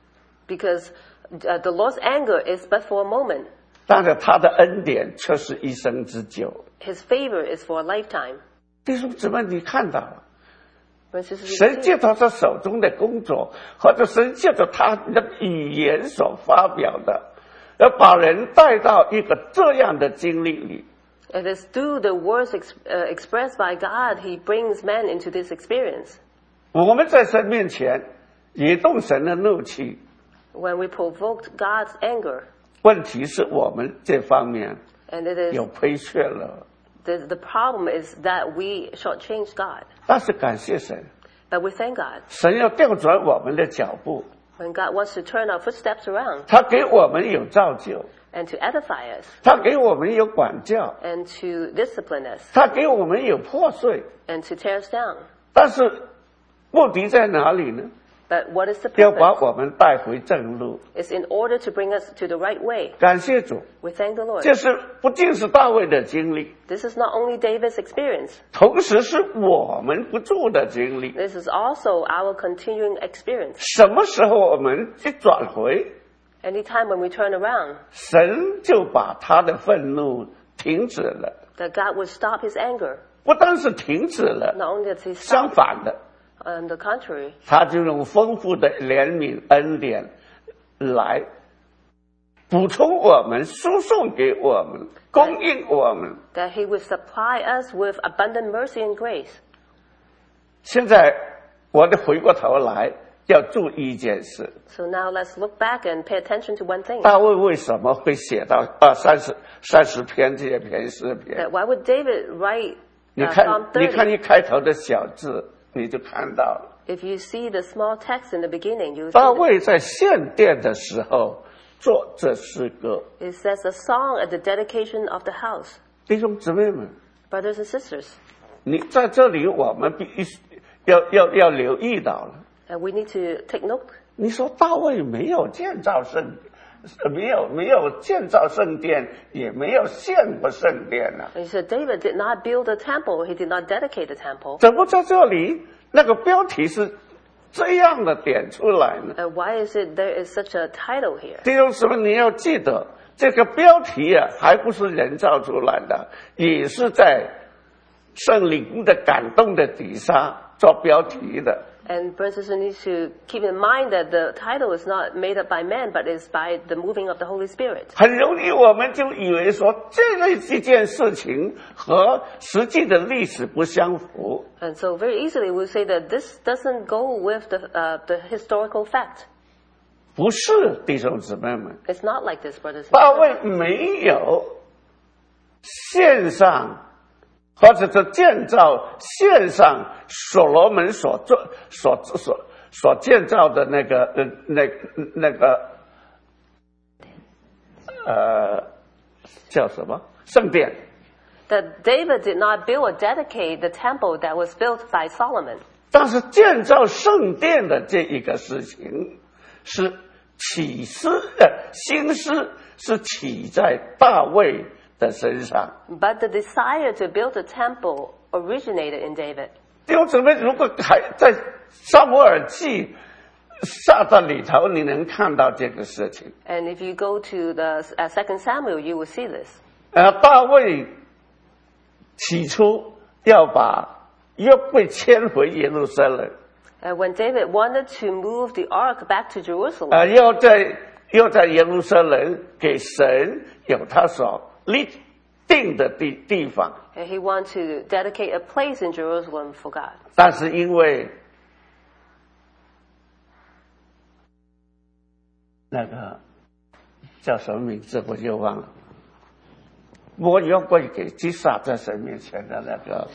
Because uh, the Lord's anger is but for a moment. 但是他的恩典却是一生之久。 His favor is for a lifetime. 弟兄姊妹，你看到了， Versus you 神 see, 借着他手中的工作，或者神借着他的语言所发表的，要把人带到一个这样的经历里。 It is through the words ex, uh, expressed by God, He brings man into this experience. 我们在神面前也动神的怒气。 When we provoked God's anger, 问题是我们这方面 and it is 有亏缺了。 the, the problem is that we shortchanged God. 但是感谢神， But we thank God. 神要调转我们的脚步， When God wants to turn our footsteps around 他给我们有造就， and to edify us 他给我们有管教， and to discipline us 他给我们有破碎。 and to tear us down. 但是目的在哪里呢？ But what is the 要把 purpose? 我们带回正路。 It's in order to bring us to the right way. 感谢主， We thank the Lord. 这是不仅是大卫的经历， This is not only David's experience. 同时是我们不住的经历。 This is also our continuing experience. 什么时候我们去转回， Anytime when we turn around, 神就把他的愤怒停止了。 that God would stop His anger. 不单是停止了， Not only does He 相 stop, 反的， on the contrary, 他就用丰富的怜悯恩典来补充我们，输送给我们，供应我们。 that He would supply us with abundant mercy and grace. 现在我得回过头来要注意一件事： So now let's look back and pay attention to one thing. 大卫为什么会写到啊三十三十篇这篇诗篇？ That why would David write 你 uh, 看， Psalm 你看 thirty? 一开头的小字，你就看到了。 If you see the small text in the beginning, you 大 see 卫在献殿的时候做这诗歌， it says a song at the dedication of the house. 弟兄姊妹们， Brothers and sisters, 你在这里我们必须要要要留意到了。 and we need to take note. 你说大卫没有建造圣，没有没有建造圣殿，也没有献过圣殿啊， And you said David did not build a temple, he did not dedicate the temple. 怎么在这里那个标题是这样的点出来呢？ And why is it there is such a title here? 弟兄姊妹，你要记得，这个标题啊，还不是人造出来的，也是在圣灵的感动的底下做标题的。 And brothers and sisters need to keep in mind that the title is not made up by man, but is by the moving of the Holy Spirit. 很容易我们就以为说这类这件事情和实际的历史不相符。 And so very easily we'll say that this doesn't go with the, uh, the historical fact. 不是，弟兄姊妹们， It's not like this, brothers and 大 sisters. 卫没有献上，或者是建造献上所罗门所做所所所建造的那个呃那那个呃叫什么圣殿？ That David did not build or dedicate the temple that was built by Solomon. 但是建造圣殿的这一个事情是起司呃心思是起在大卫的身上。 But the desire to build the temple originated in David. 弟兄姊妹，如果还在撒母耳记下的里头，你能看到这个事情。 And if you go to the uh, Second Samuel, you will see this. 呃，大卫起初要把约柜迁回耶路撒冷， And when David wanted to move the ark back to Jerusalem, 呃，要在要在耶路撒冷给神有他所立定的地地方， and he wanted to dedicate a place in Jerusalem for God. 但是因为那个叫什么名字我就忘了，我约柜给击杀在神面前的那个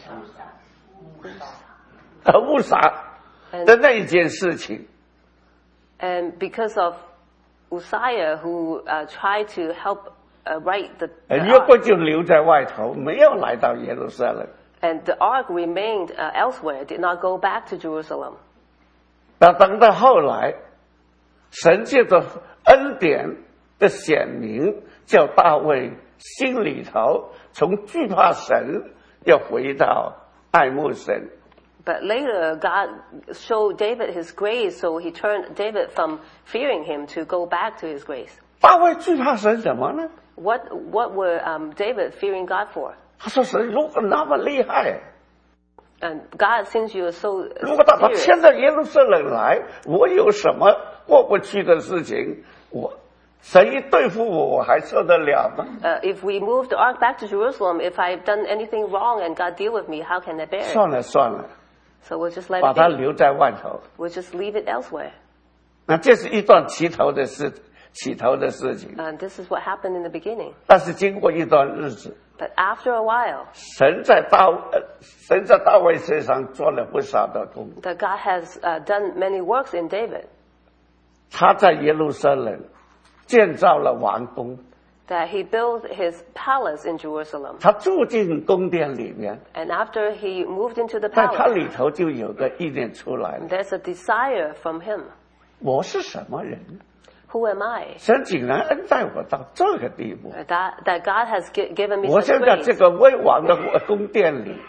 呃误杀的那一件事情。 And because of Uzziah, who uh, tried to help uh, write the, the 约柜 ark, 就留在外头，没有来到耶路撒冷。 and the ark remained uh, elsewhere, did not go back to Jerusalem. 那等到后来，神借着恩典的显明，叫大卫心里头从惧怕神，要回到爱慕神。 But later, God showed David his grace, so he turned David from fearing him to go back to his grace. 大卫惧怕神什么呢？ What, what were um, David fearing God for? 他说：“神如果那么厉害， And God, since you are so 如果把他 serious, 迁到耶路撒冷来，我有什么过不去的事情？我神一对付我，我还受得了吗？ Uh, if we move the ark back to Jerusalem, if I've done anything wrong and God deal with me, how can I bear it? 算了算了， So we'll just let 把 it 它 be. 留在外头。 We'll just leave it elsewhere. 那这是一段起头的事，起头的事情。 And this is what happened in the beginning. 但是经过一段日子， But after a while, 神在大呃神在大卫身上做了不少的工。 that God has uh, done many works in David, 他在耶路撒冷建造了王宫， that he built his palace in Jerusalem. 他住进宫殿里面， And after he moved into the 在他 palace, 里头就有个意念出来了： there's a desire from him. 我是什么人？ Who am I? 神竟然恩待我到这个地步。 That, that God has gi- given me 我 such 现在这 grace. 个为王的宫殿里，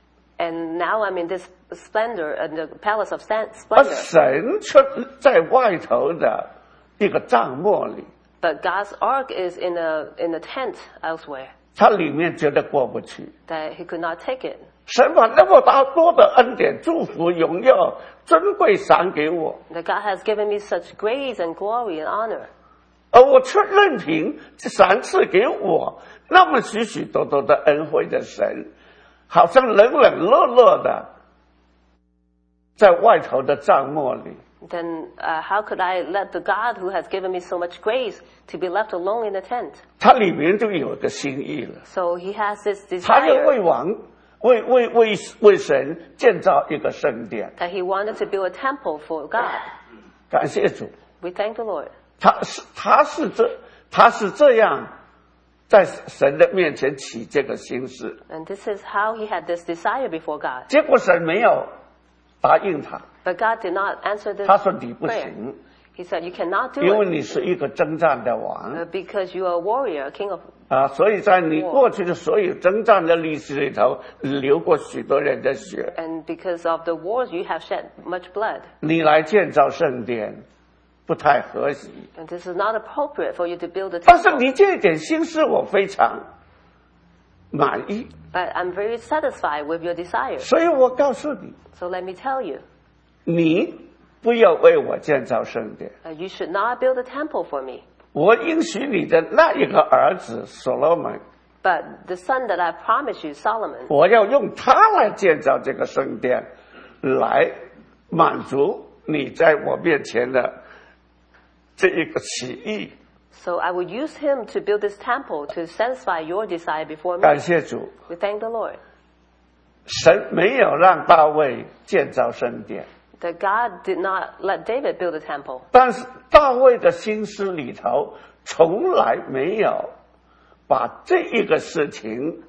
And now I'm in this splendor, in the palace of stan- 而 splendor. 神却在外头的一个帐幕里， But God's ark is in a, in a tent elsewhere, 他里面觉得过不去。 that he could not take it. 神把那么大多的恩典、祝福、荣耀、尊贵赏给我， That God has given me such grace and glory and honor. 而我却任凭赏赐给我那么许许多多的恩惠的神，好像冷冷落落的在外头的帐幕里。 Then uh, how could I let the God who has given me so much grace to be left alone in a tent? 他里面就有个心意了， So he has this 他要为 desire 王、为为为为神建造一个圣殿。 that he wanted to build a temple for God. 感谢主， We thank the Lord. 他是他是这他是这样在神的面前起这个心思， And this is how he had this desire before God. 结果神没有答应他， But God did not answer this 他说你不 prayer. 行， He said, you cannot do 因为 it 你是一个征战的王 uh, because you are a warrior, a king of... 啊，所以在你过去的所有征战的历史里头，流过许多人的血。 And because of the wars, you have shed much blood. 你来建造圣殿，不太合适。 And this is not appropriate for you to build a 但是 temple. 你这一点心思我非常满意， But I'm very satisfied with your desire. 所以我告诉你， So let me tell you, 你不要为我建造圣殿， uh, you should not build a temple for me. 我应许你的那一个儿子所罗门， But the son that I promised you, Solomon, 我要用他来建造这个圣殿，来满足你在我面前的这一个起意。 so I would use him to build this temple to satisfy your desire before me. 感谢主， We thank the Lord 神没有让大卫建造圣殿， that God did not let David build a temple. 但是大卫的心思里头从来没有把这一个事情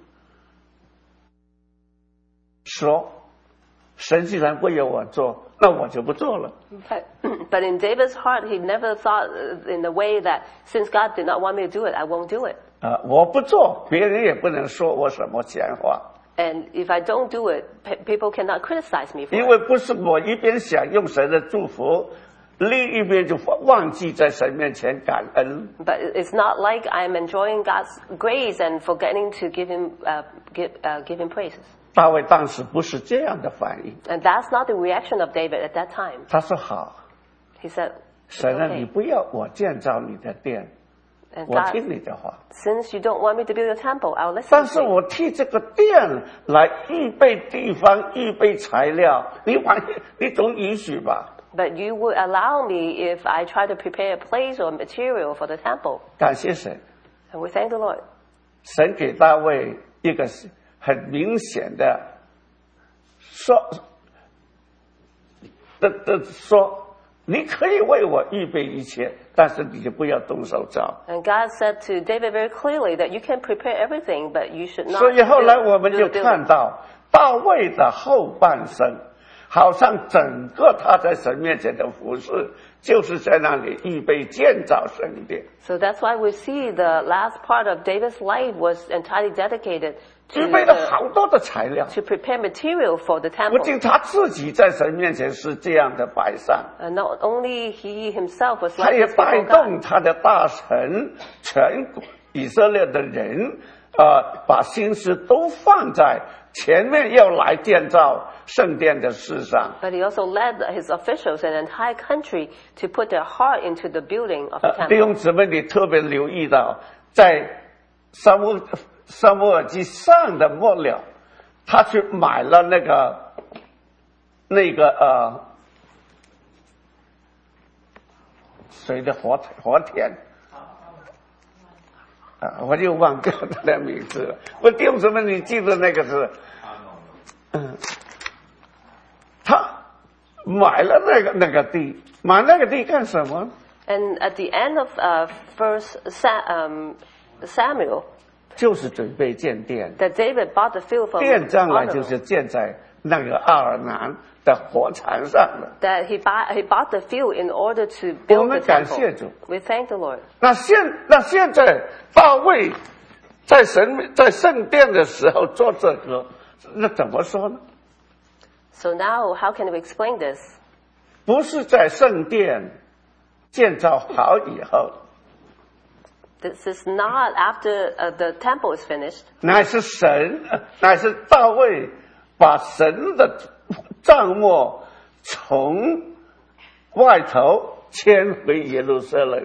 说，神既然不由我做，那我就不做了。 But, but in David's heart, he never thought uh, in the way that since God did not want me to do it, I won't do it. 啊，我不做，别人也不能说我什么闲话， And if I don't do it, pe- people cannot criticize me for 因 it. 为不是我一边享用神的祝福，另一边就忘记在神面前感恩。 But it's not like I'm enjoying God's grace and forgetting to give him, uh, give, uh, give him praises. 大卫当时不是这样的反应， And that's not the reaction of David at that time. 他说好， He said, 神啊， okay. 你不要我建造你的殿， And 我 God, 听你的话， since you don't want me to build a temple, I'll listen 但 to 是 you. 我替这个殿来预备地方、预备材料，你完你总允许吧？ But you would allow me if I try to prepare a place or material for the temple. 感谢神， And we thank the Lord. 神给大卫一个很明显的说的的说，你可以为我预备一切，但是你就不要动手造。 And God said to David very clearly that you can prepare everything, but you should not 所以后来 build- 我们就 build a 看 building. 到大卫的后半生，好像整个他在神面前的服侍，就是在那里预备建造圣殿， So that's why we see the last part of David's life was entirely dedicated 预 to, 备了 uh, 好多的材料。 to prepare material for the 不 temple. 仅他自己在神面前是这样的摆上， And not only he himself was 他 like 也 this 带 before God, 动他的大臣、全国以色列的人，呃，把心思都放在前面要来建造圣殿的事上。 But he also led his officials and the entire country to put their heart into the building of the 呃，弟兄 temple. 姊妹，你特别留意到，在撒母撒母耳记上的末了，他去买了那个那个呃谁的活活田。啊，我就忘掉他的名字了。我弟兄姊妹，你记得那个是？嗯，他买了那个那个地，买那个地干什么？ And at the end of uh, First Sa- um, Samuel, 就是准备建殿。 that David bought the field from 殿将来 Onam, 就是建在那个阿尔南的火场上的。 that he bought, he bought the field in order to 我 build the 们感谢 temple. 主。 We thank the Lord. 那现那现在大卫在神在圣殿的时候做这个，那怎么说呢？ So now, how can we explain this? 不是在圣殿建造好以后， This is not after uh, the temple is finished. 乃是神，乃是大卫把神的帐幕从外头迁回耶路撒冷。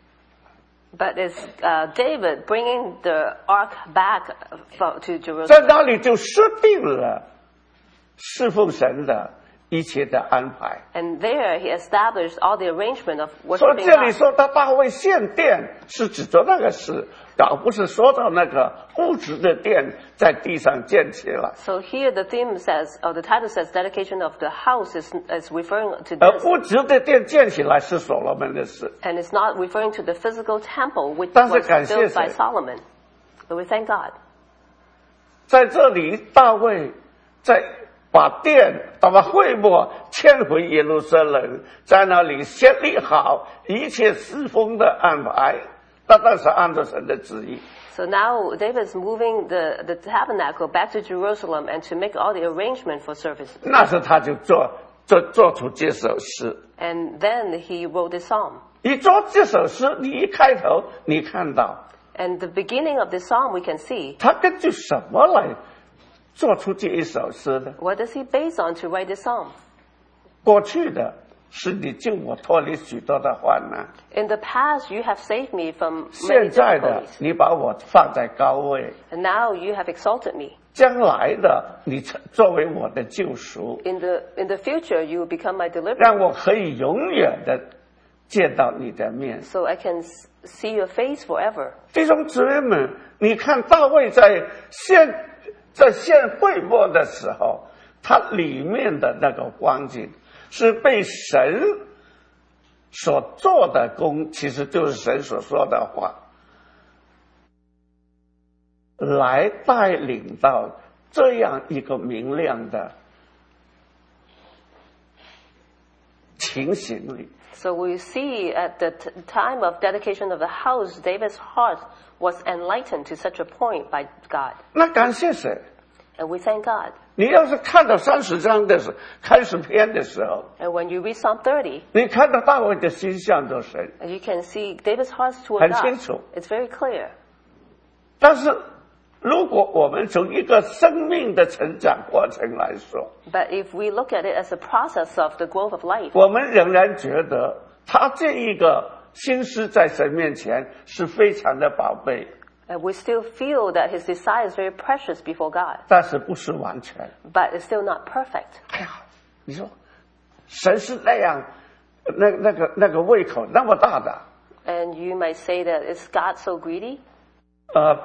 But it's uh, David bringing the ark back from, to 在 Jerusalem. 那里就设定了侍奉神的一切的安排。 And there he established all the arrangement of 所以 worshiping 这里 God. 说到大卫献殿，是指着那个事，而不是说到那个物质的殿在地上建起来。 So here the theme says, or the title says, dedication of the house is, is referring to 而 this. 物质的殿建起来是所罗门的事。 And it's not referring to the physical temple which 但是 was 感谢 built by 神。 Solomon. But we thank God. 在这里，大卫在把殿、把会幕迁回耶路撒冷，在那里设立好一切侍奉的安排，那当是按照神的旨意。 So now David's moving the, the tabernacle back to Jerusalem and to make all the arrangement for service. 那时他就做做做出这首诗。 And then he wrote this psalm. 一做这首诗，你一开头你看到 And the beginning of this psalm we can see, 他根据什么来做出这一首诗呢？ what does he base on to write this psalm? 过去的是你救我脱离许多的患难， In the past you have saved me from 现 many 在的 difficulties. 你把我放在高位， And now you have exalted me. 将来的你成作为我的救赎， In the, in the future you will become my 让 deliverer. 我可以永远的见到你的面。 So I can s- see your face forever. 弟兄姊妹们，你看大卫在献在献会幕的时候，他里面的那个光景是被神所做的工，其实就是神所说的话，来带领到这样一个明亮的情形里。 So we see at the t- time of dedication of the house, David's heart was enlightened to such a point by God. 那感谢神。 And we thank God. 你要是看到三十章的时候，开始篇的时候， And when you read Psalm thirty, 你看到大卫的心向着神， and you can see David's heart toward 很 God. 清楚。 It's very clear. 但是如果我们从一个生命的成长过程来说， But if we look at it as a process of the growth of life, 我们仍然觉得他这一个心思在神面前是非常的宝贝， and we still feel that his desire is very precious before God, 但是不是完全。 but it's still not perfect. 哎呀，你说神是那样，那那个那个胃口那么大的， And you might say that is God so greedy? 呃，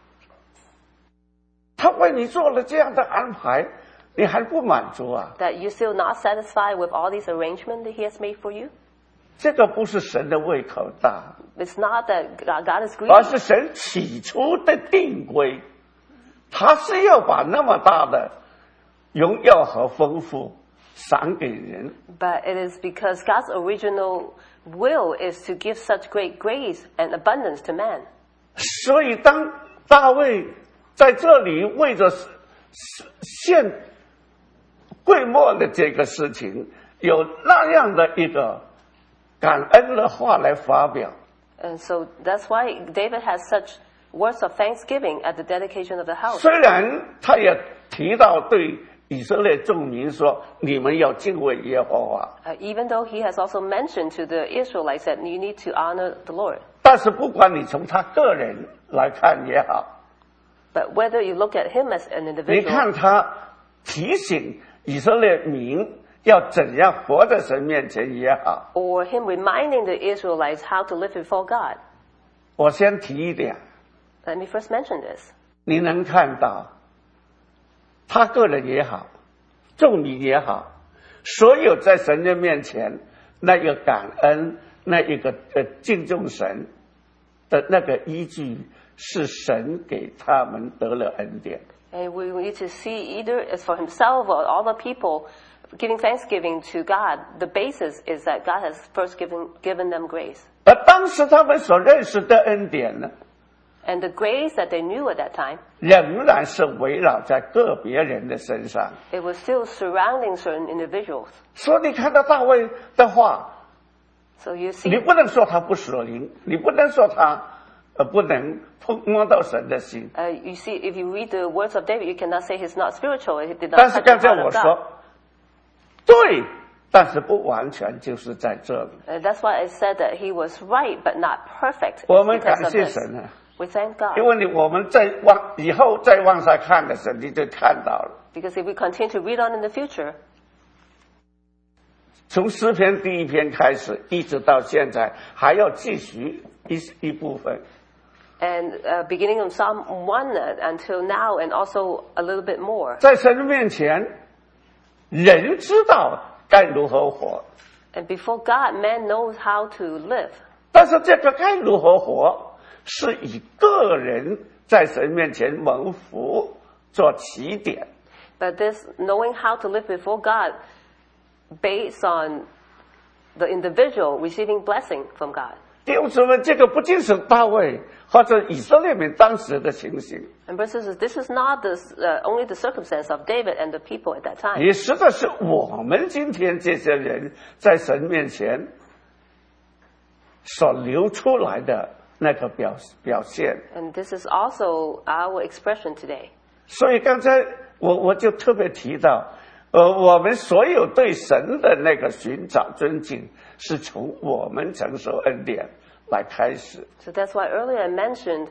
他为你做了这样的安排，你还不满足啊？ That you're still not satisfied with all these arrangements that he has made for you? 这个不是神的胃口大， It's not that God, God is 而 greedy, 是神起初的定规，他是要把那么大的荣耀和丰富赏给人。 but it is because God's original will is to give such great grace and abundance to man. 所以当大卫在这里为着献会幕的这个事情，有那样的一个感恩的话来发表， And so that's why David has such words of thanksgiving at the dedication of the house. 虽然他也提到对以色列众民说：“你们要敬畏耶和华。” Uh, even though he has also mentioned to the Israelites that you need to honor the Lord. 但是不管你从他个人来看也好， But whether you look at him as an 你 individual, 看他提醒以色列民要怎样活在神面前也好， or him reminding the Israelites how to live before God, 我先提一点， let me first mention this. 你能看到他个人也好，众民也好，所有在神的面前那个感恩，那一个呃敬重神的那个依据，是神给他们得了恩典。 And we need to see either as for himself or all the people giving thanksgiving to God. The basis is that God has first given given them grace. 而当时他们所认识的恩典呢， And the grace that they knew at that time, 仍然是围绕在个别人的身上。 it was still surrounding certain individuals. 所以你看到大卫的话， So you see, 你不能说他不属灵，你不能说他呃不能碰摸到神的心。 uh, you see, if you read the words of David, you cannot say he's not spiritual. He did 但 not 是 touch 刚 the 才 heart 我 of God. 说，对，但是不完全就是在这里。 Uh, that's why I said that he was right, but not perfect. 我 It's 们 because 感 of 谢 this. 神啊， We thank God. 因为你我们再往以后再往下看的时候，你就看到了。 Because if we continue to read on in the future, 从诗篇第一篇开始，一直到现在，还要继续一一部分。 and uh, beginning of Psalm one uh, until now, and also a little bit more. 在神的面前，人知道该如何活， And before God, man knows how to live. 但是这个该如何活，是以个人在神面前蒙福做起点。 But this knowing how to live before God based on the individual receiving blessing from God. 弟兄姊妹，这个不仅是大卫或者以色列民当时的情形， And brothers and sisters, this is not the, uh, only the circumstance of David and the people at that time. 也实在是我们今天这些人在神面前所流出来的那个表表现。 And this is also our expression today. 所以刚才我我就特别提到，呃，我们所有对神的那个寻找尊敬，是从我们承受恩典来开始。 So that's why earlier I mentioned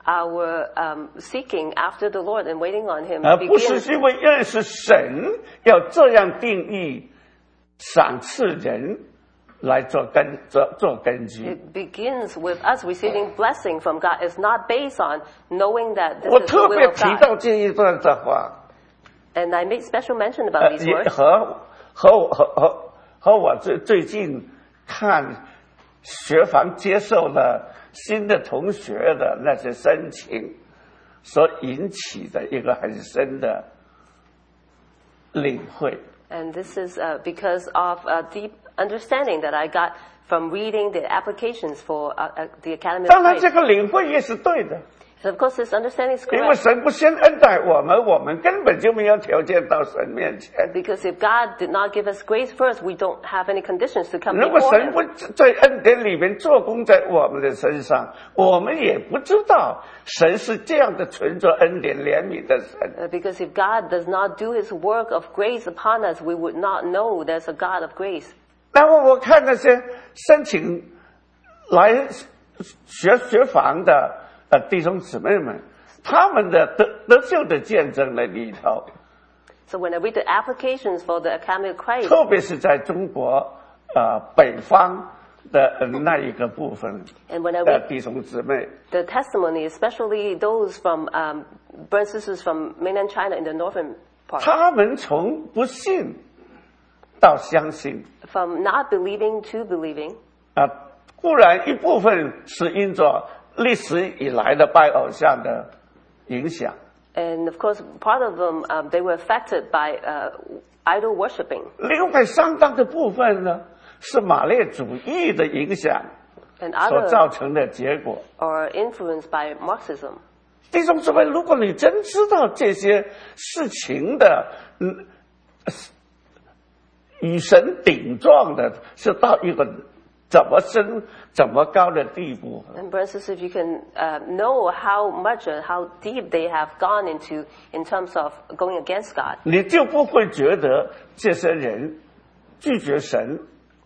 our um, seeking after the Lord and waiting on Him 而不是 begins, 因为认识神要这样定义赏赐人来做根做做根据。 it begins with us receiving blessing from God. It's not based on knowing that this 我 is the 特 will 别 of 提 God. 到这一段的话， And I made special mention 呃 about these 也 words. 和和我和和和我最最近看学房接受了新的同学的那些申请所引起的一个很深的领会。 And this is uh, because of a deep understanding that I got from reading the applications for uh, uh, the Academy of 当然，这 Christ. 个领会也是对的， So of course this understanding is 因为 correct. 神不先恩待我们，我们根本就没有条件到神面前。 Because if God did not give us grace first, we don't have any conditions to come 如果 before 神 Him. 不在恩典里面做工在我们的身上，我们也不知道神是这样的存着恩典怜悯的神。 Uh, because if God does not do His work of grace upon us, we would not know there's a God of grace. 那么我看那些申请来学学房的呃弟兄姊妹们，他们的得得救的见证的里头， So when I read the applications for the Academy of Christ, 特别是在中国呃北方的呃那一个部分 and when I 的 read 弟兄姊妹， the testimony, especially those from um, brothers and sisters from mainland China in the northern part, 他们从不信到相信。 from not believing to believing, 啊，固然一部分是因着历史以来的拜偶像的影响， and of course, part of them um, they were affected by uh, idol worshiping, 另外相当的部分呢是马列主义的影响 and 所 other 造成的结果。 are influenced by Marxism. 弟兄姊妹，如果你真知道这些事情的，嗯，与神顶撞的是到一个怎么深、怎么高的地步。 And brothers and sisters, if you can uh, know how much or how deep they have gone into in terms of going against God, 你就不会觉得这些人拒绝神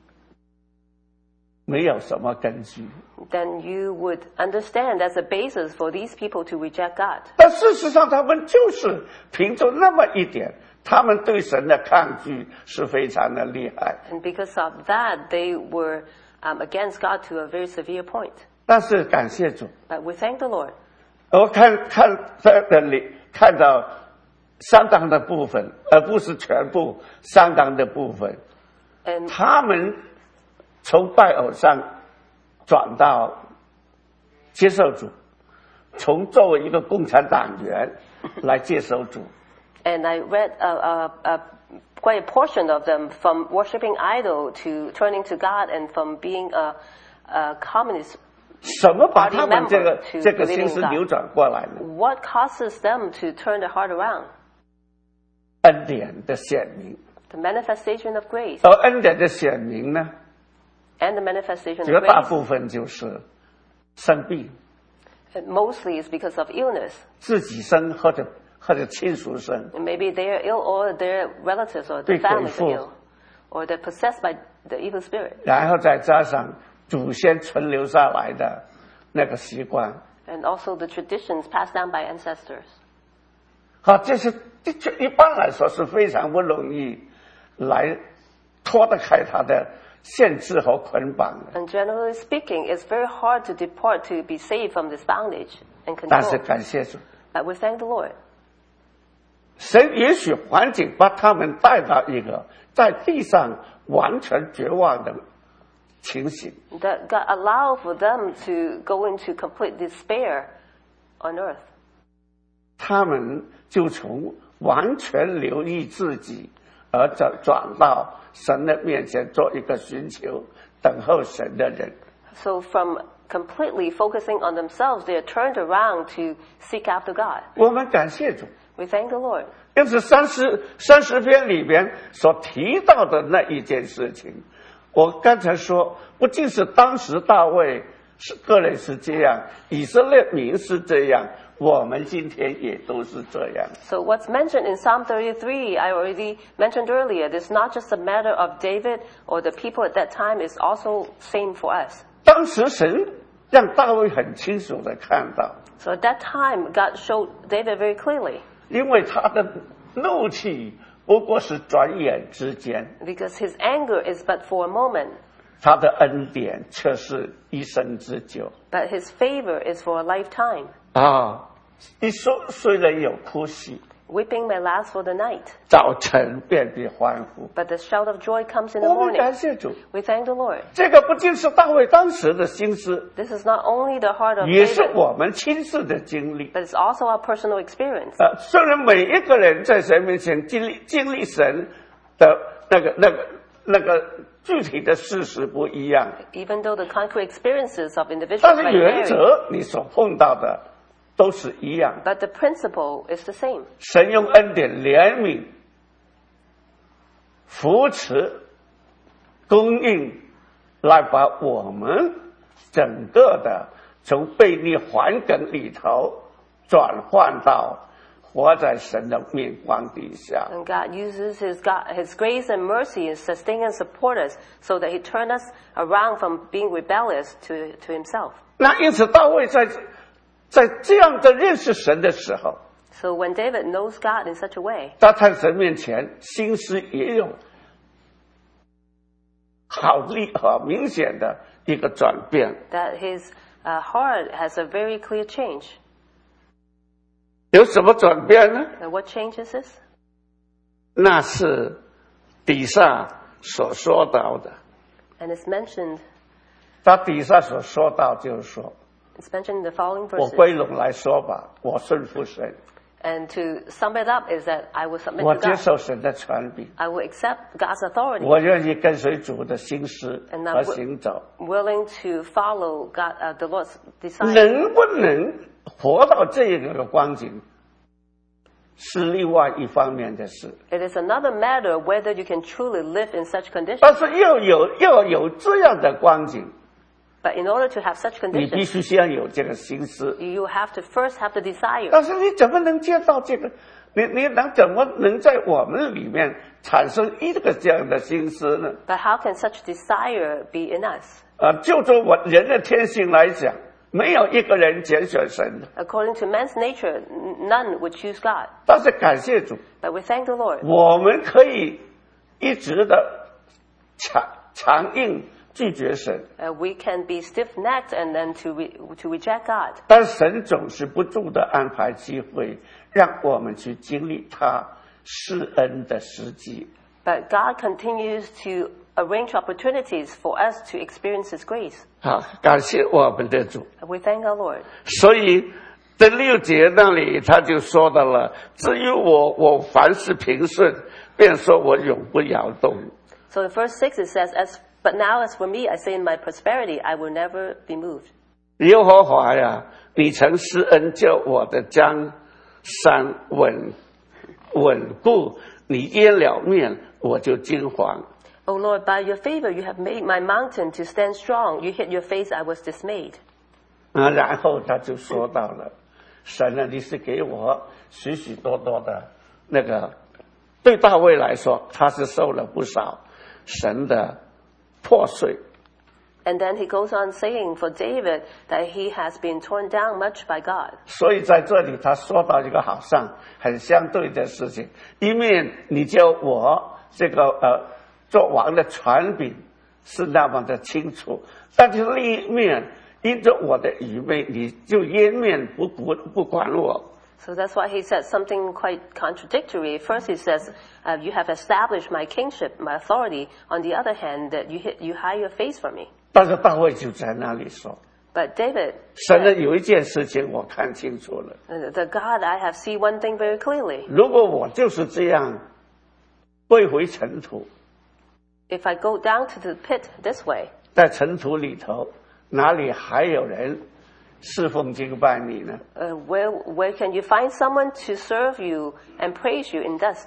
没有什么根据。 then you would understand that's a basis for these people to reject God. 但事实上，他们就是凭着那么一点，他们对神的抗拒是非常的厉害。 And because of that, they were um, against God to a very severe point. 但是感谢主， But we thank the Lord. 我看看在这里看到相当的部分，而不是全部，相当的部分， And 他们从拜偶像转到接受主，从作为一个共产党员来接受主。 And I read a, a, a, quite a portion of them from worshiping idol to turning to God and from being a, a communist. 什么把他们这个 Party member to 这个心思 believing God. 扭转过来呢？ What causes them to turn their heart around? 恩典的显明， The manifestation of grace. 而恩典的显明呢， And the manifestation 绝 of 大 grace. 部分就是生病， And mostly is because of illness. 自己生或者或者亲属生， And maybe they are ill or their relatives or their 被鬼 families 附。 are ill. Or they're possessed by the evil spirit. 然后再加上祖先存留下来的那个习惯， And also the traditions passed down by ancestors. 好，这是的确一般来说是非常不容易来脱得开它的限制和捆绑的。 And generally speaking, it's very hard to depart to be saved from this bondage and 但是 control. 感谢主， But we thank the Lord. 神允许环境把他们带到一个在地上完全绝望的情形。 That God allowed for them to go into complete despair on earth. 他们就从完全留意自己，而转转到神的面前，做一个寻求、等候神的人。 So from completely focusing on themselves, they are turned around to seek after God. 我们感谢主。 We thank the Lord. 因此三十三十篇里边所提到的那一件事情，我刚才说，不仅是当时大卫是个人是这样，以色列民是这样，我们今天也都是这样。 So what's mentioned in Psalm thirty-three, I already mentioned earlier, it's not just a matter of David or the people at that time, it's also same for us. 当时神让大卫很清楚的看到， So at that time, God showed David very clearly, 因为他的怒气不过是转眼之间， because his anger is but for a moment, 他的恩典却是一生之久。 but his favor is for a lifetime. 啊，一说虽然有哭泣， Weeping may last for the night, 早晨便必欢呼。 but the shout of joy comes in the 我们 morning. 感谢主， We thank the Lord. 这个不仅是大卫当时的心思， This is not only the heart of 也是 David, 我们亲自的经历。 but it's also our personal experience. 呃，虽然每一个人在神面前经历经历神的那个那个那个具体的事实不一样， Even though the concrete experiences of 但 individuals 是 may 原 vary, 则你所碰到的都是一样。 but the principle is the same. 神用恩典怜悯、扶持、供应，来把我们整个的从悖逆环境里头转换到活在神的面光底下。 And God uses His, God, His grace and mercy and sustain and support us so that He turn us around from being rebellious to, to Himself. 那因此大卫在在这样的认识神的时候， So when David knows God in such a way, 他在神面前心思也有好厉好明显的一个转变。 that his uh, heart has a very clear change. 有什么转变呢？ And what changes this? 那是底下所说到的。 And it's mentioned, 他底下所说到就是说， it's mentioned in the following 我 verses. 归拢来说吧，我顺服神， And to sum it up is that I will submit 我 to 接 God. 受神的权柄， I will accept God's authority, 我愿意跟随主的心思 And I 和 will- 行走。 willing to follow God, uh, the Lord's design. 能不能活到这个光景， 是另外一方面的事。 It is another matter whether you can truly live in such conditions. 但是要有要有这样的光景， But in order to have such 你必 conditions, 须先有这个心思。 you have to first have the desire. 但是你怎么能见到这个？你你能怎么能在我们里面产生一个这样的心思呢？ But how can such desire be in us? 啊，就从我人的天性来讲，没有一个人拣选神的。 According to man's nature, n- none would choose God. 但是感谢主， But we thank the Lord. 我们可以一直的强强硬拒绝神， Uh, we can be stiff-necked and then to re- to reject God. 但神总是不住的安排机会，让我们去经历他施恩的时机。 But God continues to arrange opportunities for us to experience His grace. 好，感谢我们的主。 And we thank our Lord. 所以在六节那里他就说到了，至于我，我凡事平顺，便说我永不摇动。 So in verse six it says, "As but now as for me, I say in my prosperity, I will never be moved." 耶和华呀，你曾施恩叫我的江山稳稳固，你淹了面，我就惊惶。 O Lord, by your favor you have made my mountain to stand strong. You hid your face, I was dismayed. 啊，然后他就说到了，神啊，你是给我许许多多的那个，对大卫来说，他是受了不少神的破碎。 And then he goes on saying for David that he has been torn down much by God. 所以在这里他说到一个好像很相对的事情，一面你叫我这个呃做王的权柄是那么的清楚，但是另一面因着我的愚昧，你就掩面不顾不管我。 So that's why he says something quite contradictory. First he says, uh, you have established my kingship, my authority. On the other hand, that you, hid- you hide your face from me. 但是大卫就在那里说， But David 神的 said, 有一件事情我看清楚了， "Uh, the God I have seen one thing very clearly. 如果我就是这样归回尘土， If I go down to the pit this way, 在尘土里头，哪里还有人侍奉敬拜你呢？ uh, where, where can you find someone to serve you and praise you in dust?"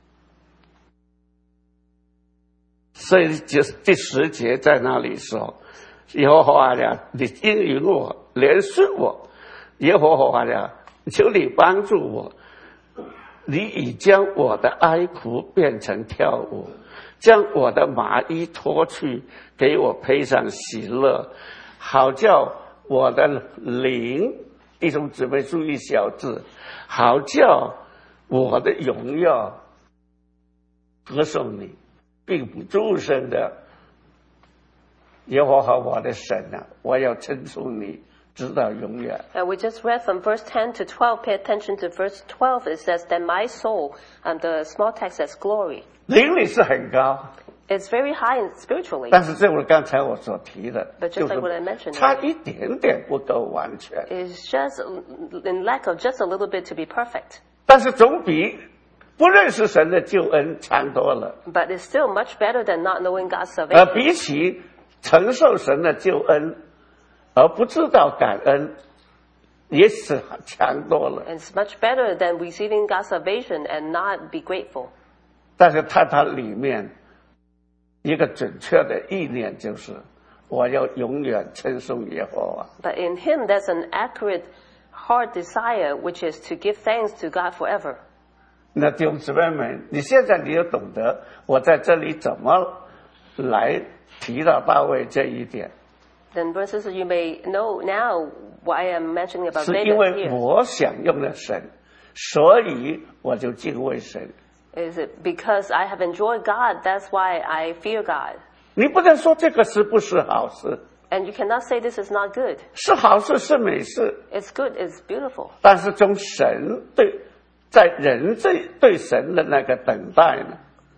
所以就是第十节在那里说，耶和华呀，你应允我，怜恤我，耶和华呀，求你帮助我，你已将我的哀哭变成跳舞，将我的麻衣脱去，给我配上喜乐，好叫我的灵，弟兄姊妹注意小字，好叫我的荣耀歌颂你。并不住声的耶和华我的神啊，我要称颂你直到永远。 And we just read from verse ten to twelve. Pay attention to verse twelve. It says, "Then my soul," and the small text says glory. 灵里是很高， It's very high in spiritually. 但是正如刚才我所提的， But 就 just like what I 是 mentioned, 差一点点不够完全， it's just in lack of just a little bit to be perfect. 但是总比不认识神的救恩强多了。 But it's still much better than not knowing God's 而 salvation. 比起承受神的救恩而不知道感恩，也是强多了。 And it's much better than receiving God's salvation and not be grateful. 但是它它里面一个准确的意念就是，我要永远称颂耶和华。 But in Him, there's an accurate heart desire, which is to give thanks to God forever. 那弟兄姊妹们，你现在你要懂得我在这里怎么来提到大卫这一点， Then, brothers and sisters, you may know now why I'm mentioning about 是 David 因为 here. 我享用了神，所以我就敬畏神。 Is it because I have enjoyed God? That's why I fear God. 你不能说这个是不是好事， And you cannot say this is not good. 是好事是美事， It's good. It's beautiful. 但是从神对在人这对神的那个等待呢，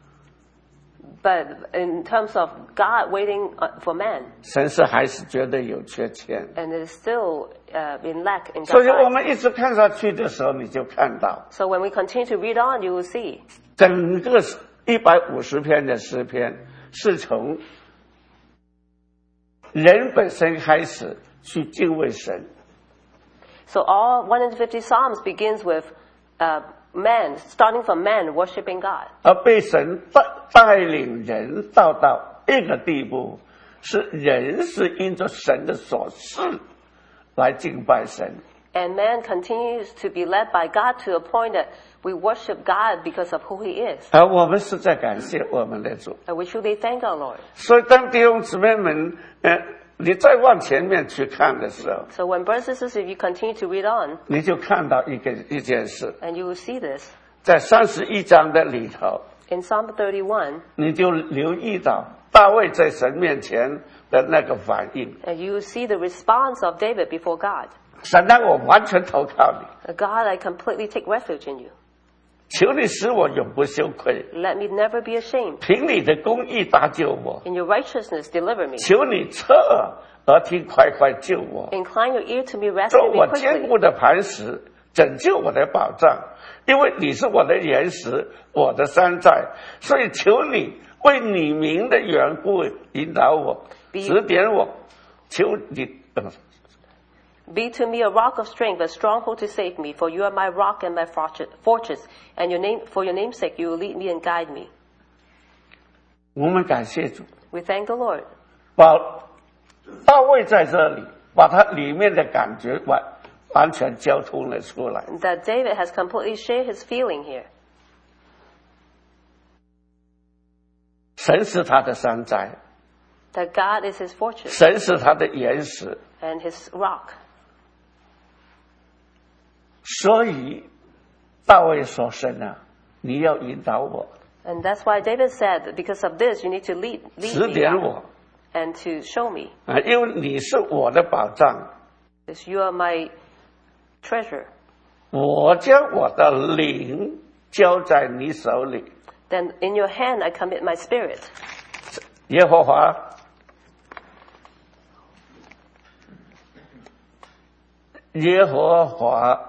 But in terms of God waiting uh, for man, 神是还是觉得有缺欠。 and it is still uh, in lack in 所以 God's 我 eyes. 们一直看下去的时候，你就看到 So when we continue to read on, you will see 整个一百五十篇的诗篇是从人本身开始去敬畏神， So all one hundred fifty Psalms begins with uh, man, starting from man worshiping God. 而被神带带领人到到一个地步，是人是因着神的所示来敬拜神。 And man continues to be led by God to a point that we worship God because of who He is. 而我们是在感谢我们的主。 And we truly thank our Lord. 所以当弟兄姊妹们，呃，你再往前面去看的时候， So when brothers and sisters, if you continue to read on, 你就看到一个一件事， and you will see this, 在三十一章的里头， in Psalm thirty-one, 你就留意到大卫在神面前的那个反应。 and you will see the response of David before God. 神啊，我完全投靠你， God, I completely take refuge in you. 求你使我永不羞愧， Let me never be ashamed. 凭你的公义搭救我， In your righteousness, deliver me. 求你侧耳而听，快快救我， Incline your ear to me, 做 rescue 我 me 坚 quickly. 固的磐石，拯救我的保障，因为你是我的岩石，我的山寨，所以求你为你名的缘故引导我，指点我，求你。呃 Be to me a rock of strength, a stronghold to save me, for you are my rock and my fortress, and your name, for your name's sake, you will lead me and guide me. 我们感谢主， We thank the Lord. 把大卫在这里把他里面的感觉完完全交通了出来。 That David has completely shared his feeling here. 神是他的山寨， That God is his fortress 神是他的岩石， and his rock. 所以大卫说：“神啊，你要引导我， And that's why David said, because of this, you need to lead, 指 lead me 点我 and to show me. 啊，因为你是我的保障， Because you are my treasure. 我将我的灵交在你手里。 Then in your hand I commit my spirit. 耶和华，耶和华。”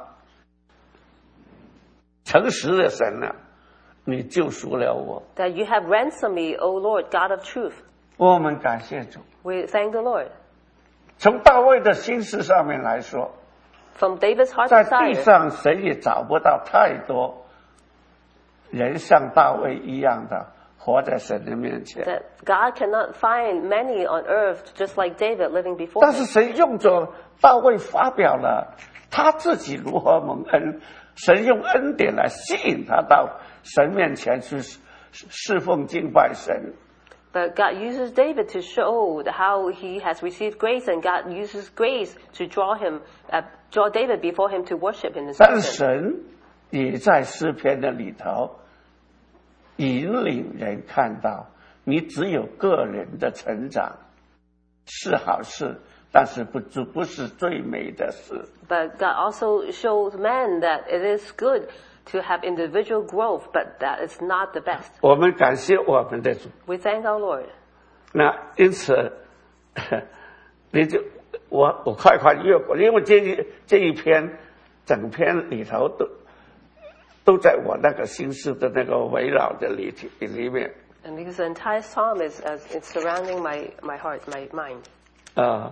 诚实的神啊，你救赎了我。 That you have ransomed me, O Lord, God of truth. 我们感谢主。 We thank the Lord. 从大卫的心思上面来说， From David's heart 在地 desire, 上谁也找不到太多人像大卫一样的活在神的面前。 that God cannot find many on earth just like David living before 但是 him. 神用着大卫发表了他自己如何蒙恩，神用恩典来吸引他到神面前去侍奉敬拜神。 But God uses David to show how he has received grace, and God uses grace to draw him, uh, draw David before him to worship him. 但是神也在诗篇的里头引领人看到，你只有个人的成长是好事，但是不不是最美的事。 But God also shows man that it is good to have individual growth, but that is not the best. 我们感谢我们的主。 We thank our Lord. 那因此，你就我我快快越过，因为这一这一篇整篇里头都都在我那个心思的那个围绕的里里面。 And because the entire psalm is, as it's surrounding my, my heart, my mind. 啊、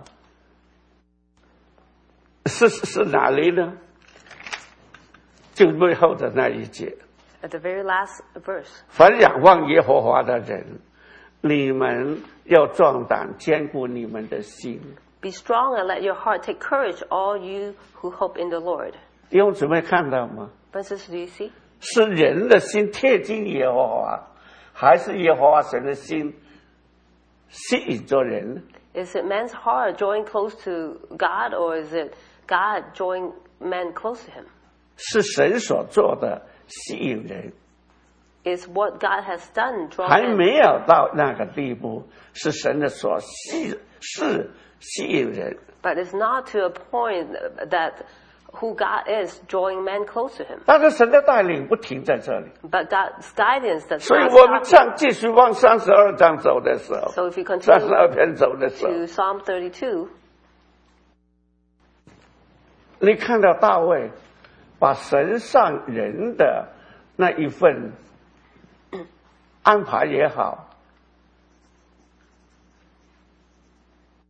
是是哪里呢？就最后的那一节， At the very last verse. 凡仰望耶和华的人，你们要壮胆，坚固你们的心。 Be strong and let your heart take courage, all you who hope in the Lord. 弟兄姊妹看到吗？ Brothers, do you see? 是人的心贴近耶和华，还是耶和华神的心吸引着人？ Is it man's heart drawing close to God, or is it God drawing man close to him? 是神所做的吸引人， Is what God has done draw 还 man? 没有到那个地步，是神的所吸是吸引人。 But it's not to a point that who God is drawing man close to him. 但是神的带领不停在这里， But God's guidance does 所以 not 我们 stop. 这样继续往三十二章走的时候， So if we 三十 continue 二篇走的时候， to Psalm thirty-two, 你看到大卫把神上人的那一份安排也好，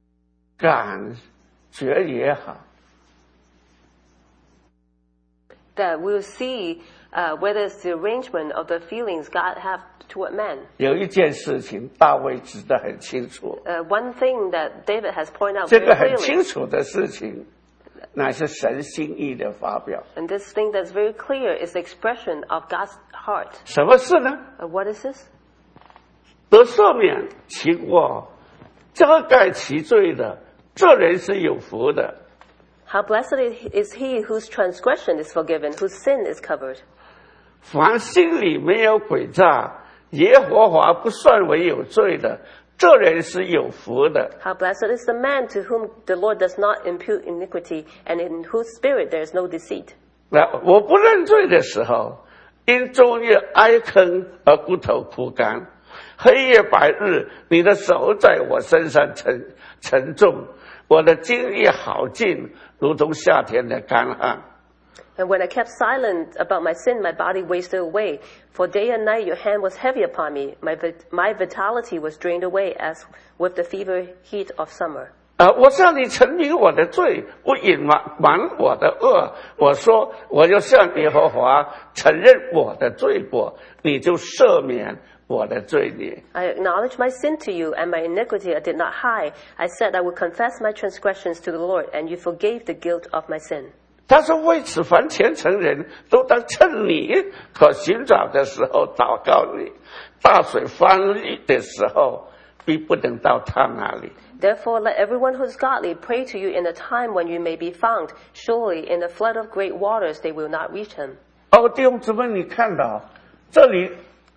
感觉也好， that we'll see uh, whether it's the arrangement of the feelings God have toward man. 有一件事情大卫指得很清楚， Uh, one thing that David has pointed out 这 very 个很清 clearly, 楚的事情，乃是神心意的发表。 and this thing that's very clear is the expression of God's heart. 什么事呢？ Uh, what is this? 得赦免其过，遮盖其罪的，这人是有福的。 How blessed is he whose transgression is forgiven, whose sin is covered. 凡心里没有诡诈，耶和华不算为有罪的，这人是有福的。 How blessed is the man to whom the Lord does not impute iniquity, and in whose spirit there is no deceit. 那我不认罪的时候，因昼夜哀坑而骨头枯干，黑夜白日，你的手在我身上沉沉重，我的精力耗尽，如同夏天的干旱。 And when I kept silent about my sin, my body wasted away. For day and night your hand was heavy upon me. My, vit- my vitality was drained away as with the fever heat of summer. 啊，我向你陈明我的罪，不隐瞒瞒我的恶。我说，我要向耶和华承认我的罪过，你就赦免我的罪孽。 I acknowledged my sin to you, and my iniquity I did not hide. I said I would confess my transgressions to the Lord, and you forgave the guilt of my sin. 他说：“为此，凡虔诚人都当趁你可寻找的时候祷告你。大水翻溢的时候，必不能到他那里。” Therefore, let everyone who is godly pray to you in a time when you may be found. Surely, in the flood of great waters, they will not reach him. 哦，弟兄姊妹，你看到这里，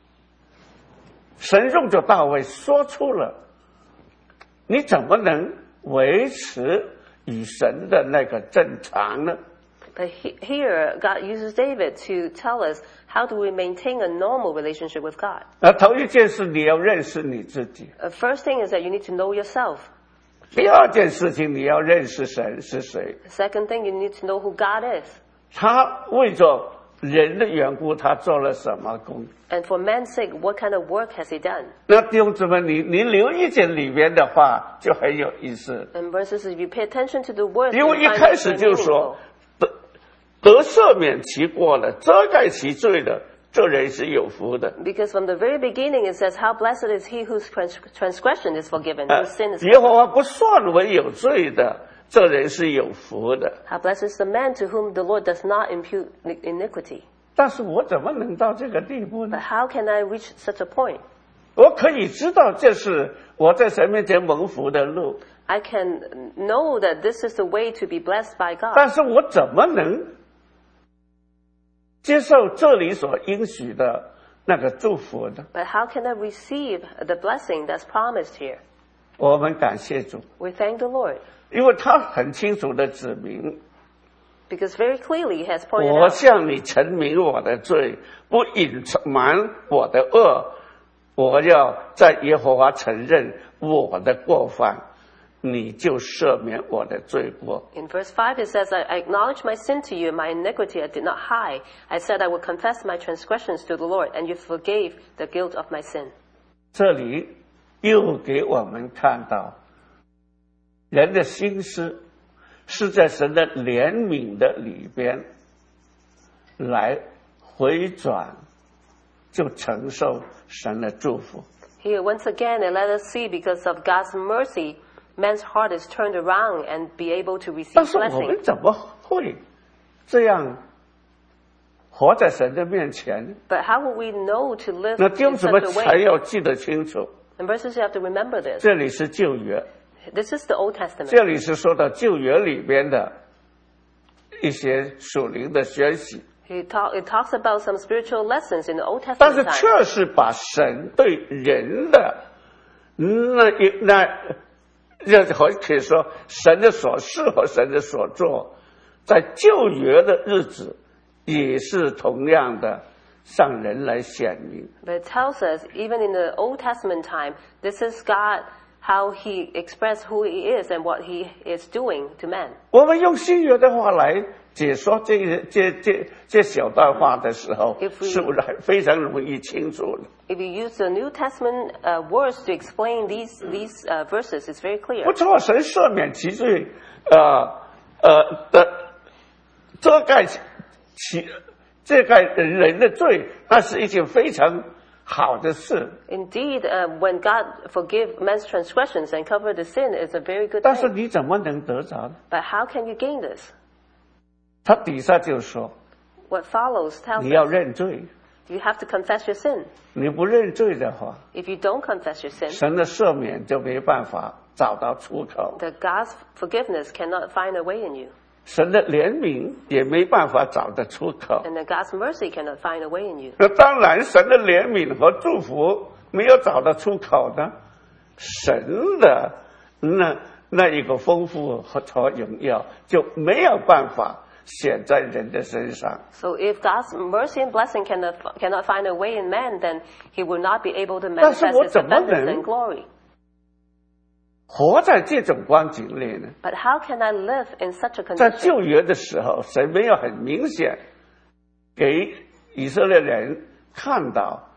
神用着大卫说出了，你怎么能维持与神的那个正常呢？ But he, here, God uses David to tell us how do we maintain a normal relationship with God. 那头一件事，你要认识你自己； The first thing is that you need to know yourself. 第二件事情，你要认识神是谁。 The second thing, you need to know who God is. 他为着人的缘故，他做了什么工？ And for man's sake, what kind of work has he done? 那弟兄姊妹，你你留意见里面的话，就很有意思。 And verses, if you pay attention to the words, 因 you 为一 find 开 it 始 very 就 meaningful. 说得得赦免其过了，遮盖其罪的，这人是有福的。 Because from the very beginning it says, how blessed is he whose trans- transgression is forgiven, 呃 whose sin is 耶和华不算为有罪的，这人是有福的。 How blessed is the man to whom the Lord does not impute iniquity. 但是我怎么能到这个地步呢 But？ how can I reach such a point? 我可以知道这是我在神面前蒙福的路， I can know that this is the way to be blessed by God. 但是我怎么能接受这里所应许的那个祝福呢？ But how can I receive the blessing that's promised here? 我们感谢主， We thank the Lord. 因为他很清楚的指明， Because very clearly he has pointed 我 out, 向你陈明我的罪，不隐瞒我的恶，我要在耶和华承认我的过犯，你就赦免我的罪过。 in verse five it says, I I acknowledge my sin to you, my iniquity I did not hide. I said I would confess my transgressions to the Lord, and you forgave the guilt of my sin. 这里又给我们看到，人的心思是在神的怜悯的里边来回转，就承受神的祝福。 Here, once again, it let us see because of God's mercy, man's heart is turned around and be able to receive 但是我 blessing. 们怎么会这样活在神的面前？ But how will we know to live 那弟兄 in 姊妹 such a 才 way? 要记得清楚， And verses, you have to remember this. 这里是旧约， This is the Old Testament. 这里是说到旧约里边的一些属灵的学习。 He talk, it talks about some spiritual lessons in the Old 但是 Testament time. 却是把神对人的那一那，这可以说神的所事和神的所做，在旧约的日子也是同样的向人来显明。 But it tells us, even in the Old Testament time, this is God, how he expressed who he is and what he is doing to man. 我们用新约的话来解说这这这这小段话的时候， If we- 是不是非常容易清楚了？ If you use the New Testament uh, words to explain these, these uh, verses, it's very clear. 不错，神赦免其罪，呃呃的遮盖其这个人的罪，那是一件非常好的事。 Indeed, uh, when God forgive man's transgressions and cover the sin, is a very good 但是 thing. 你怎么能得着呢？ But how can you gain this? 他底下就说， What follows tells 你要 us 认罪， you have to confess your sin. 你不认罪的话， If you don't confess your sin, 神的赦免就没办法找到出口， the God's forgiveness cannot find a way in you, 神的怜悯也没办法找得出口。 and the God's mercy cannot find a way in you. 那当然，神的怜悯和祝福没有找得出口呢，神的那那一个丰富和和荣耀就没有办法显在人的身上。 So if God's mercy and blessing cannot, cannot find a way in man, then he will not be able to 但是 manifest 我 his 怎么 abundance 能 and glory. 活在这种光景里呢？ But how can I live in such a 在 condition? 旧约的时候，神没有很明显给以色列人看到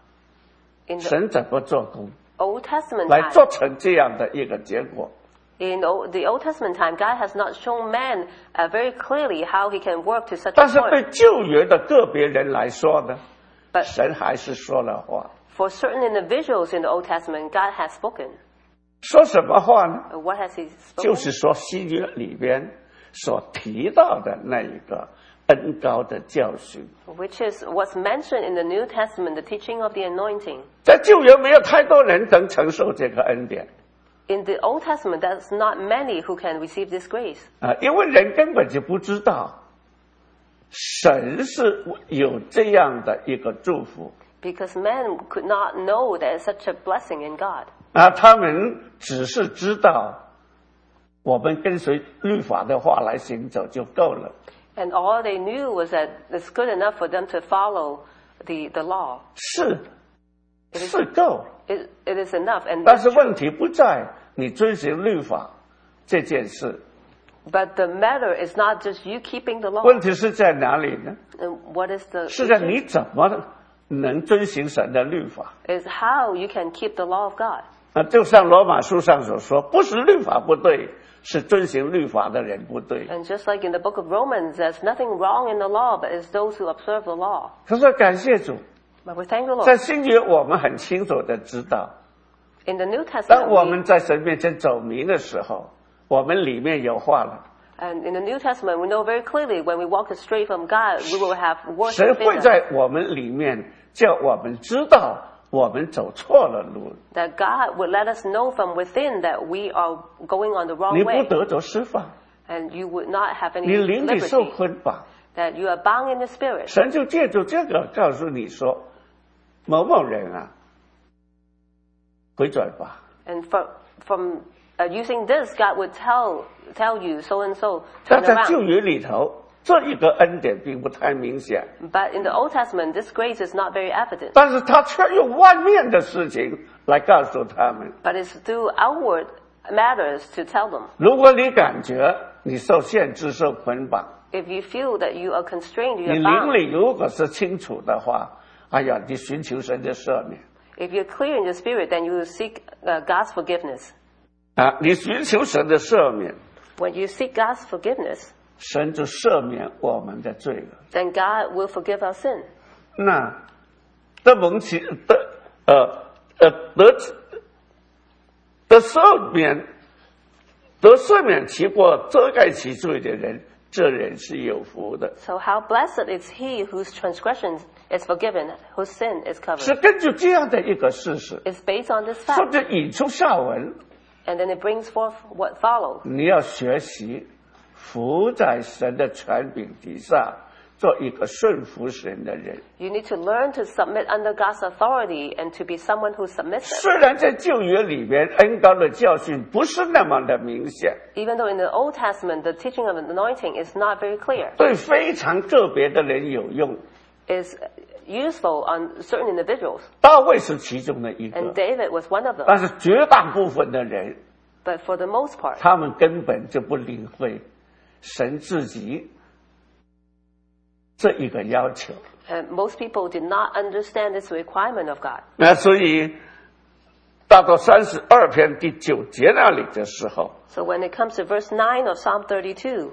In the 神怎么做工， Old Testament 来 time, 做成这样的一个结果。 in o- the Old Testament time, God has not shown man uh, very clearly how he can work to such a 但是对 point. 旧约的个别人来说呢， But 神还是说了话。 for certain individuals in the Old Testament, God has spoken. 说什么话呢？ Uh, What has he 就 spoken? 是说新约里边所提到的那一个恩高的教训。 Which is what's mentioned in the New Testament, the teaching of the anointing. 在旧约没有太多人能承受这个恩典 In the Old Testament, there's not many who can receive this grace. 啊，因为人根本就不知道神是有这样的一个祝福 Because men could not know there is such a blessing in God. 啊，他们只是知道我们跟随律法的话来行走就够了。 And all they knew was that it's good enough for them to follow the, the law. 是是够， It, it is enough. And 但是问题不在你遵循律法这件事， But the matter is not just you keeping the law. 问题是在哪里呢？ And what is the 是在你怎么能遵行神的律法 is how you can keep the law of God. 啊？就像罗马书上所说，不是律法不对，是遵行律法的人不对。 And just like in the book of Romans, there's nothing wrong in the law, but it's those who observe the law. 他说感谢主， But we thank the 在 Lord. 新约我们很清楚的知道， In the New 当 Testament, 我 we, 们在神面前走迷的时候，我们里面有话了。 and in the New Testament, we know very clearly when we walk astray from God, we will have words 神 within 会 us 在我们里面叫我们知道我们走错了路， that God would let us know from within that we are going on the 你 wrong 不 way, 得着释放， and you would not have 你 any 灵里受 liberty, 捆绑。 that you are bound in the Spirit. 神就借助这个告诉你说，某某人啊，回转吧。 And from, from uh, using this, God would tell tell you so and so 但 turn 在旧 around. 约里头，这一个恩典并不太明显， But in the Old Testament, this grace is not very evident. 但是他却用外面的事情来告诉他们。 But it's through outward matters to tell them. 如果你感觉你受限制、受捆绑， If you feel that you are constrained, 你 you are 灵 bound. 里如果是清楚的话，哎呀，你寻求神的赦免 If you're clear in the Spirit, then you will seek uh, God's forgiveness. 啊，你寻求神的赦免， When you seek God's forgiveness, 神就赦免我们的罪了。 then God will forgive our sin. 那得蒙其得呃呃得得赦免得赦免其过遮盖其罪的人，这人是有福的。 So how blessed is he whose transgression is forgiven, whose sin is 是 covered. 根据这样的一个事实， It's based on this 说 fact. 这引出下文， And then it brings forth what follows. 你要学习服在神的权柄底下，做一个顺服神的人。 You need to learn to submit under God's authority and to be someone who's submissive. 虽然在旧约里边恩高的教训不是那么的明显， Even though in the Old Testament the teaching of anointing is not very clear, 对非常个别的人有用。 is useful on certain individuals. 大卫是其中的一 And 个， David was one of them. 但是绝大部分的人， But for the most part, 他们根本就不领会神自己这一个要求。 uh, most people did not understand this requirement of God. 那所以到到三十二篇第九节那里的时候， So when it comes to verse nine of Psalm thirty-two,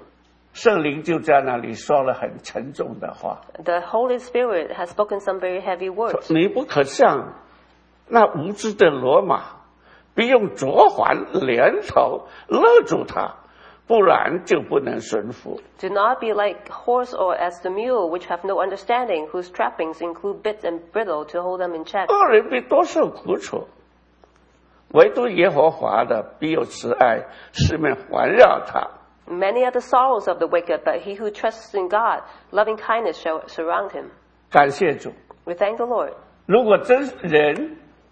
圣灵就在那里说了很沉重的话。 The Holy Spirit has spoken some very heavy words. 你不可像那无知的骡马，必用嚼环连头勒住它，不然就不能顺服。 Do not be like horse or as the mule, which have no understanding, whose trappings include bit and bridle to hold them in check. 恶人必多受苦楚，唯独耶和华的必有慈爱，四面环绕他。 Many are the sorrows of the wicked, but he who trusts in God, loving kindness shall surround him. 感谢主。 We thank the Lord. 如果真人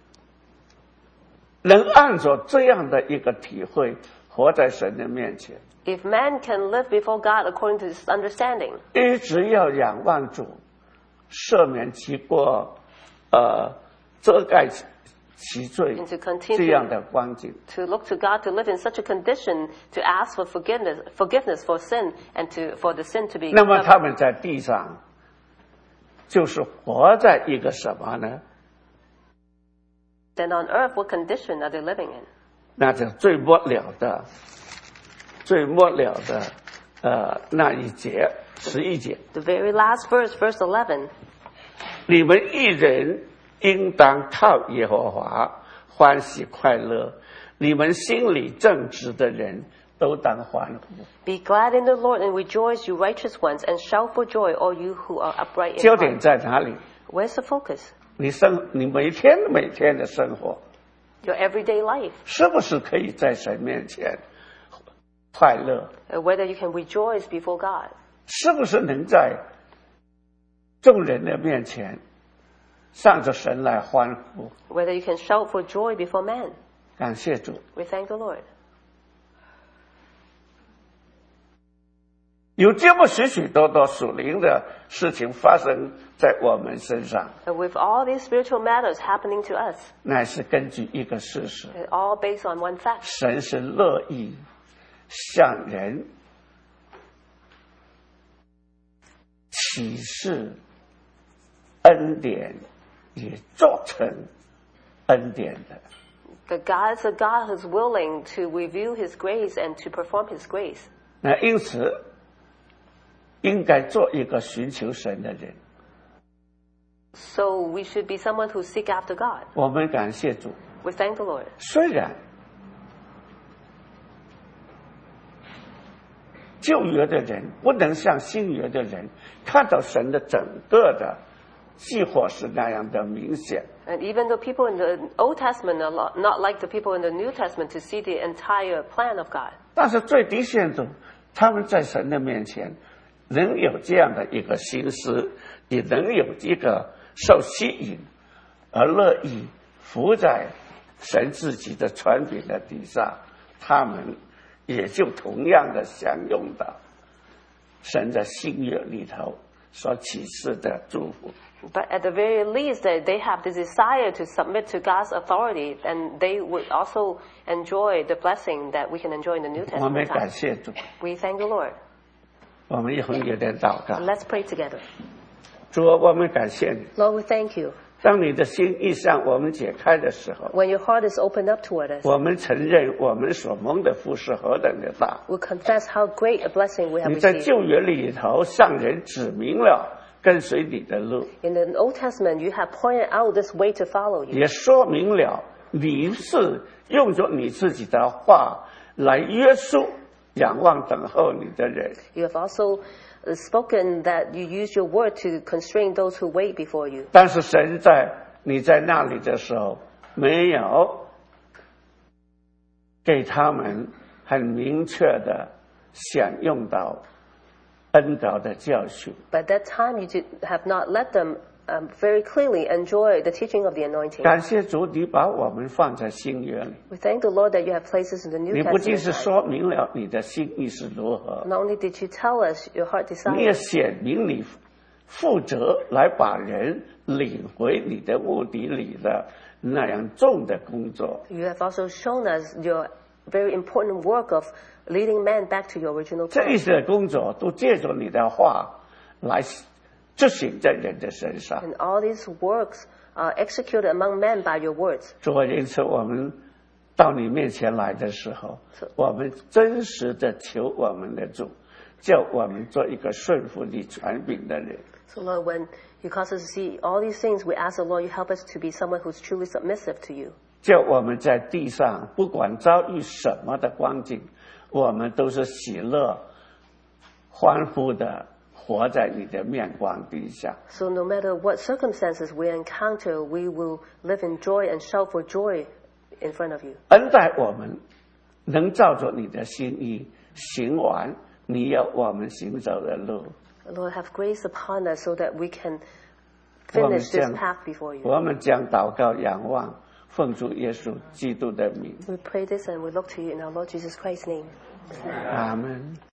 能按照这样的一个体会活在神的面前， If man can live before God according to this understanding, 一直要仰望主，赦免其过，呃，遮盖其罪 and to continue 这样的光景， to look to God to live in such a condition, to ask for forgiveness, forgiveness for sin, and to for the sin to be 那么他 covered. 们在地上就是活在一个什么呢？ Then on earth, what condition are they living in? 那就最末了的、最末了的，呃，那一节十一节， The very last verse, verse eleven. 你们一人应当靠耶和华欢喜快乐，你们心里正直的人都当欢呼。 Be glad in the Lord and rejoice, you righteous ones, and shout for joy, all you who are upright in 焦点 heart. 在哪里？ Where's the focus? 你生你每天每天的生活， Your everyday life. 是不是可以在神面前快乐？ Uh, Whether you can rejoice before God. 是不是能在众人的面前向着神来欢呼？ Whether you can shout for joy before man. 感谢主。 We thank the Lord. 有这么许许多多属灵的事情发生在我们身上， And with all these spiritual matters happening to us, 乃是根据一个事实： it's all based on one fact. 神是乐意向人启示恩典，也做成恩典的。 The God is a God who's willing to reveal His grace and to perform His grace. 那因此，应该做一个寻求神的人。 So we should be someone who seek after God. 我们感谢主， We thank the Lord. 虽然旧约的人不能像新约的人看到神的整个的计划是那样的明显， And even though people in the Old Testament are lo- not like the people in the New Testament to see the entire plan of God. 但是最低限度，他们在神的面前能有这样的一个心思，也能有一个受吸引而乐意伏在神自己的权柄的底下，他们也就同样的享用到神的新约里头所启示的祝福。 But at the very least, they they have the desire to submit to God's authority, and they would also enjoy the blessing that we can enjoy in the New 我们 Testament 感 time. 谢主， We thank the Lord. 我们一会儿有点祷告。 Let's pray together. 主，我们感谢你。 Lord, we thank you. 当你的心意向我们解开的时候， When your heart is opened up toward us, 我们承认我们所蒙的福是何等的大。 we confess how great a blessing we have 你在 received. 旧约里头向人指明了跟随你的路， In the Old Testament, you have pointed out this way to follow you. 也说明了你是用着你自己的话来约束仰望等候你的人。 You have also uh, spoken that you use your word to constrain those who wait before you. 但是神在你在那里的时候，没有给他们很明确的享用到恩膏的教训。 But at that time, you did, have not let them um, very clearly enjoy the teaching of the anointing. 感谢主，你把我们放在新约里， We thank the Lord that you have placed us in the New 你不仅 Testament. 是 time. 说明了你的心意是如何， Not only did you tell us your heart 你也 desires, 显明你负责来把人领回你的目的里的那样重的工作。 you have also shown us your very important work of leading man back to your original 这一 plan. 些工作都借着你的话来执行在人的身上。 And all these works are executed among men by your words. 主啊，因此我们到你面前来的时候，我们真实的求我们的主， 叫我们做一个顺服你权柄的人。 So Lord, when you cause us to see all these things, we ask the Lord, you help us to be someone who's truly submissive to you. 叫我们在地上不管遭遇什么的光景，我们都是喜乐、欢呼的活在你的面光底下。 So no matter what circumstances we encounter, we will live in joy and shout for joy in front of you. 恩待我们，能照着你的心意行完你要我们行走的路。 Lord, have grace upon us so that we can finish this path before you. 我们将祷告仰望，奉主耶稣基督的名。 We pray this and we look to you in our Lord Jesus Christ's name. 阿门。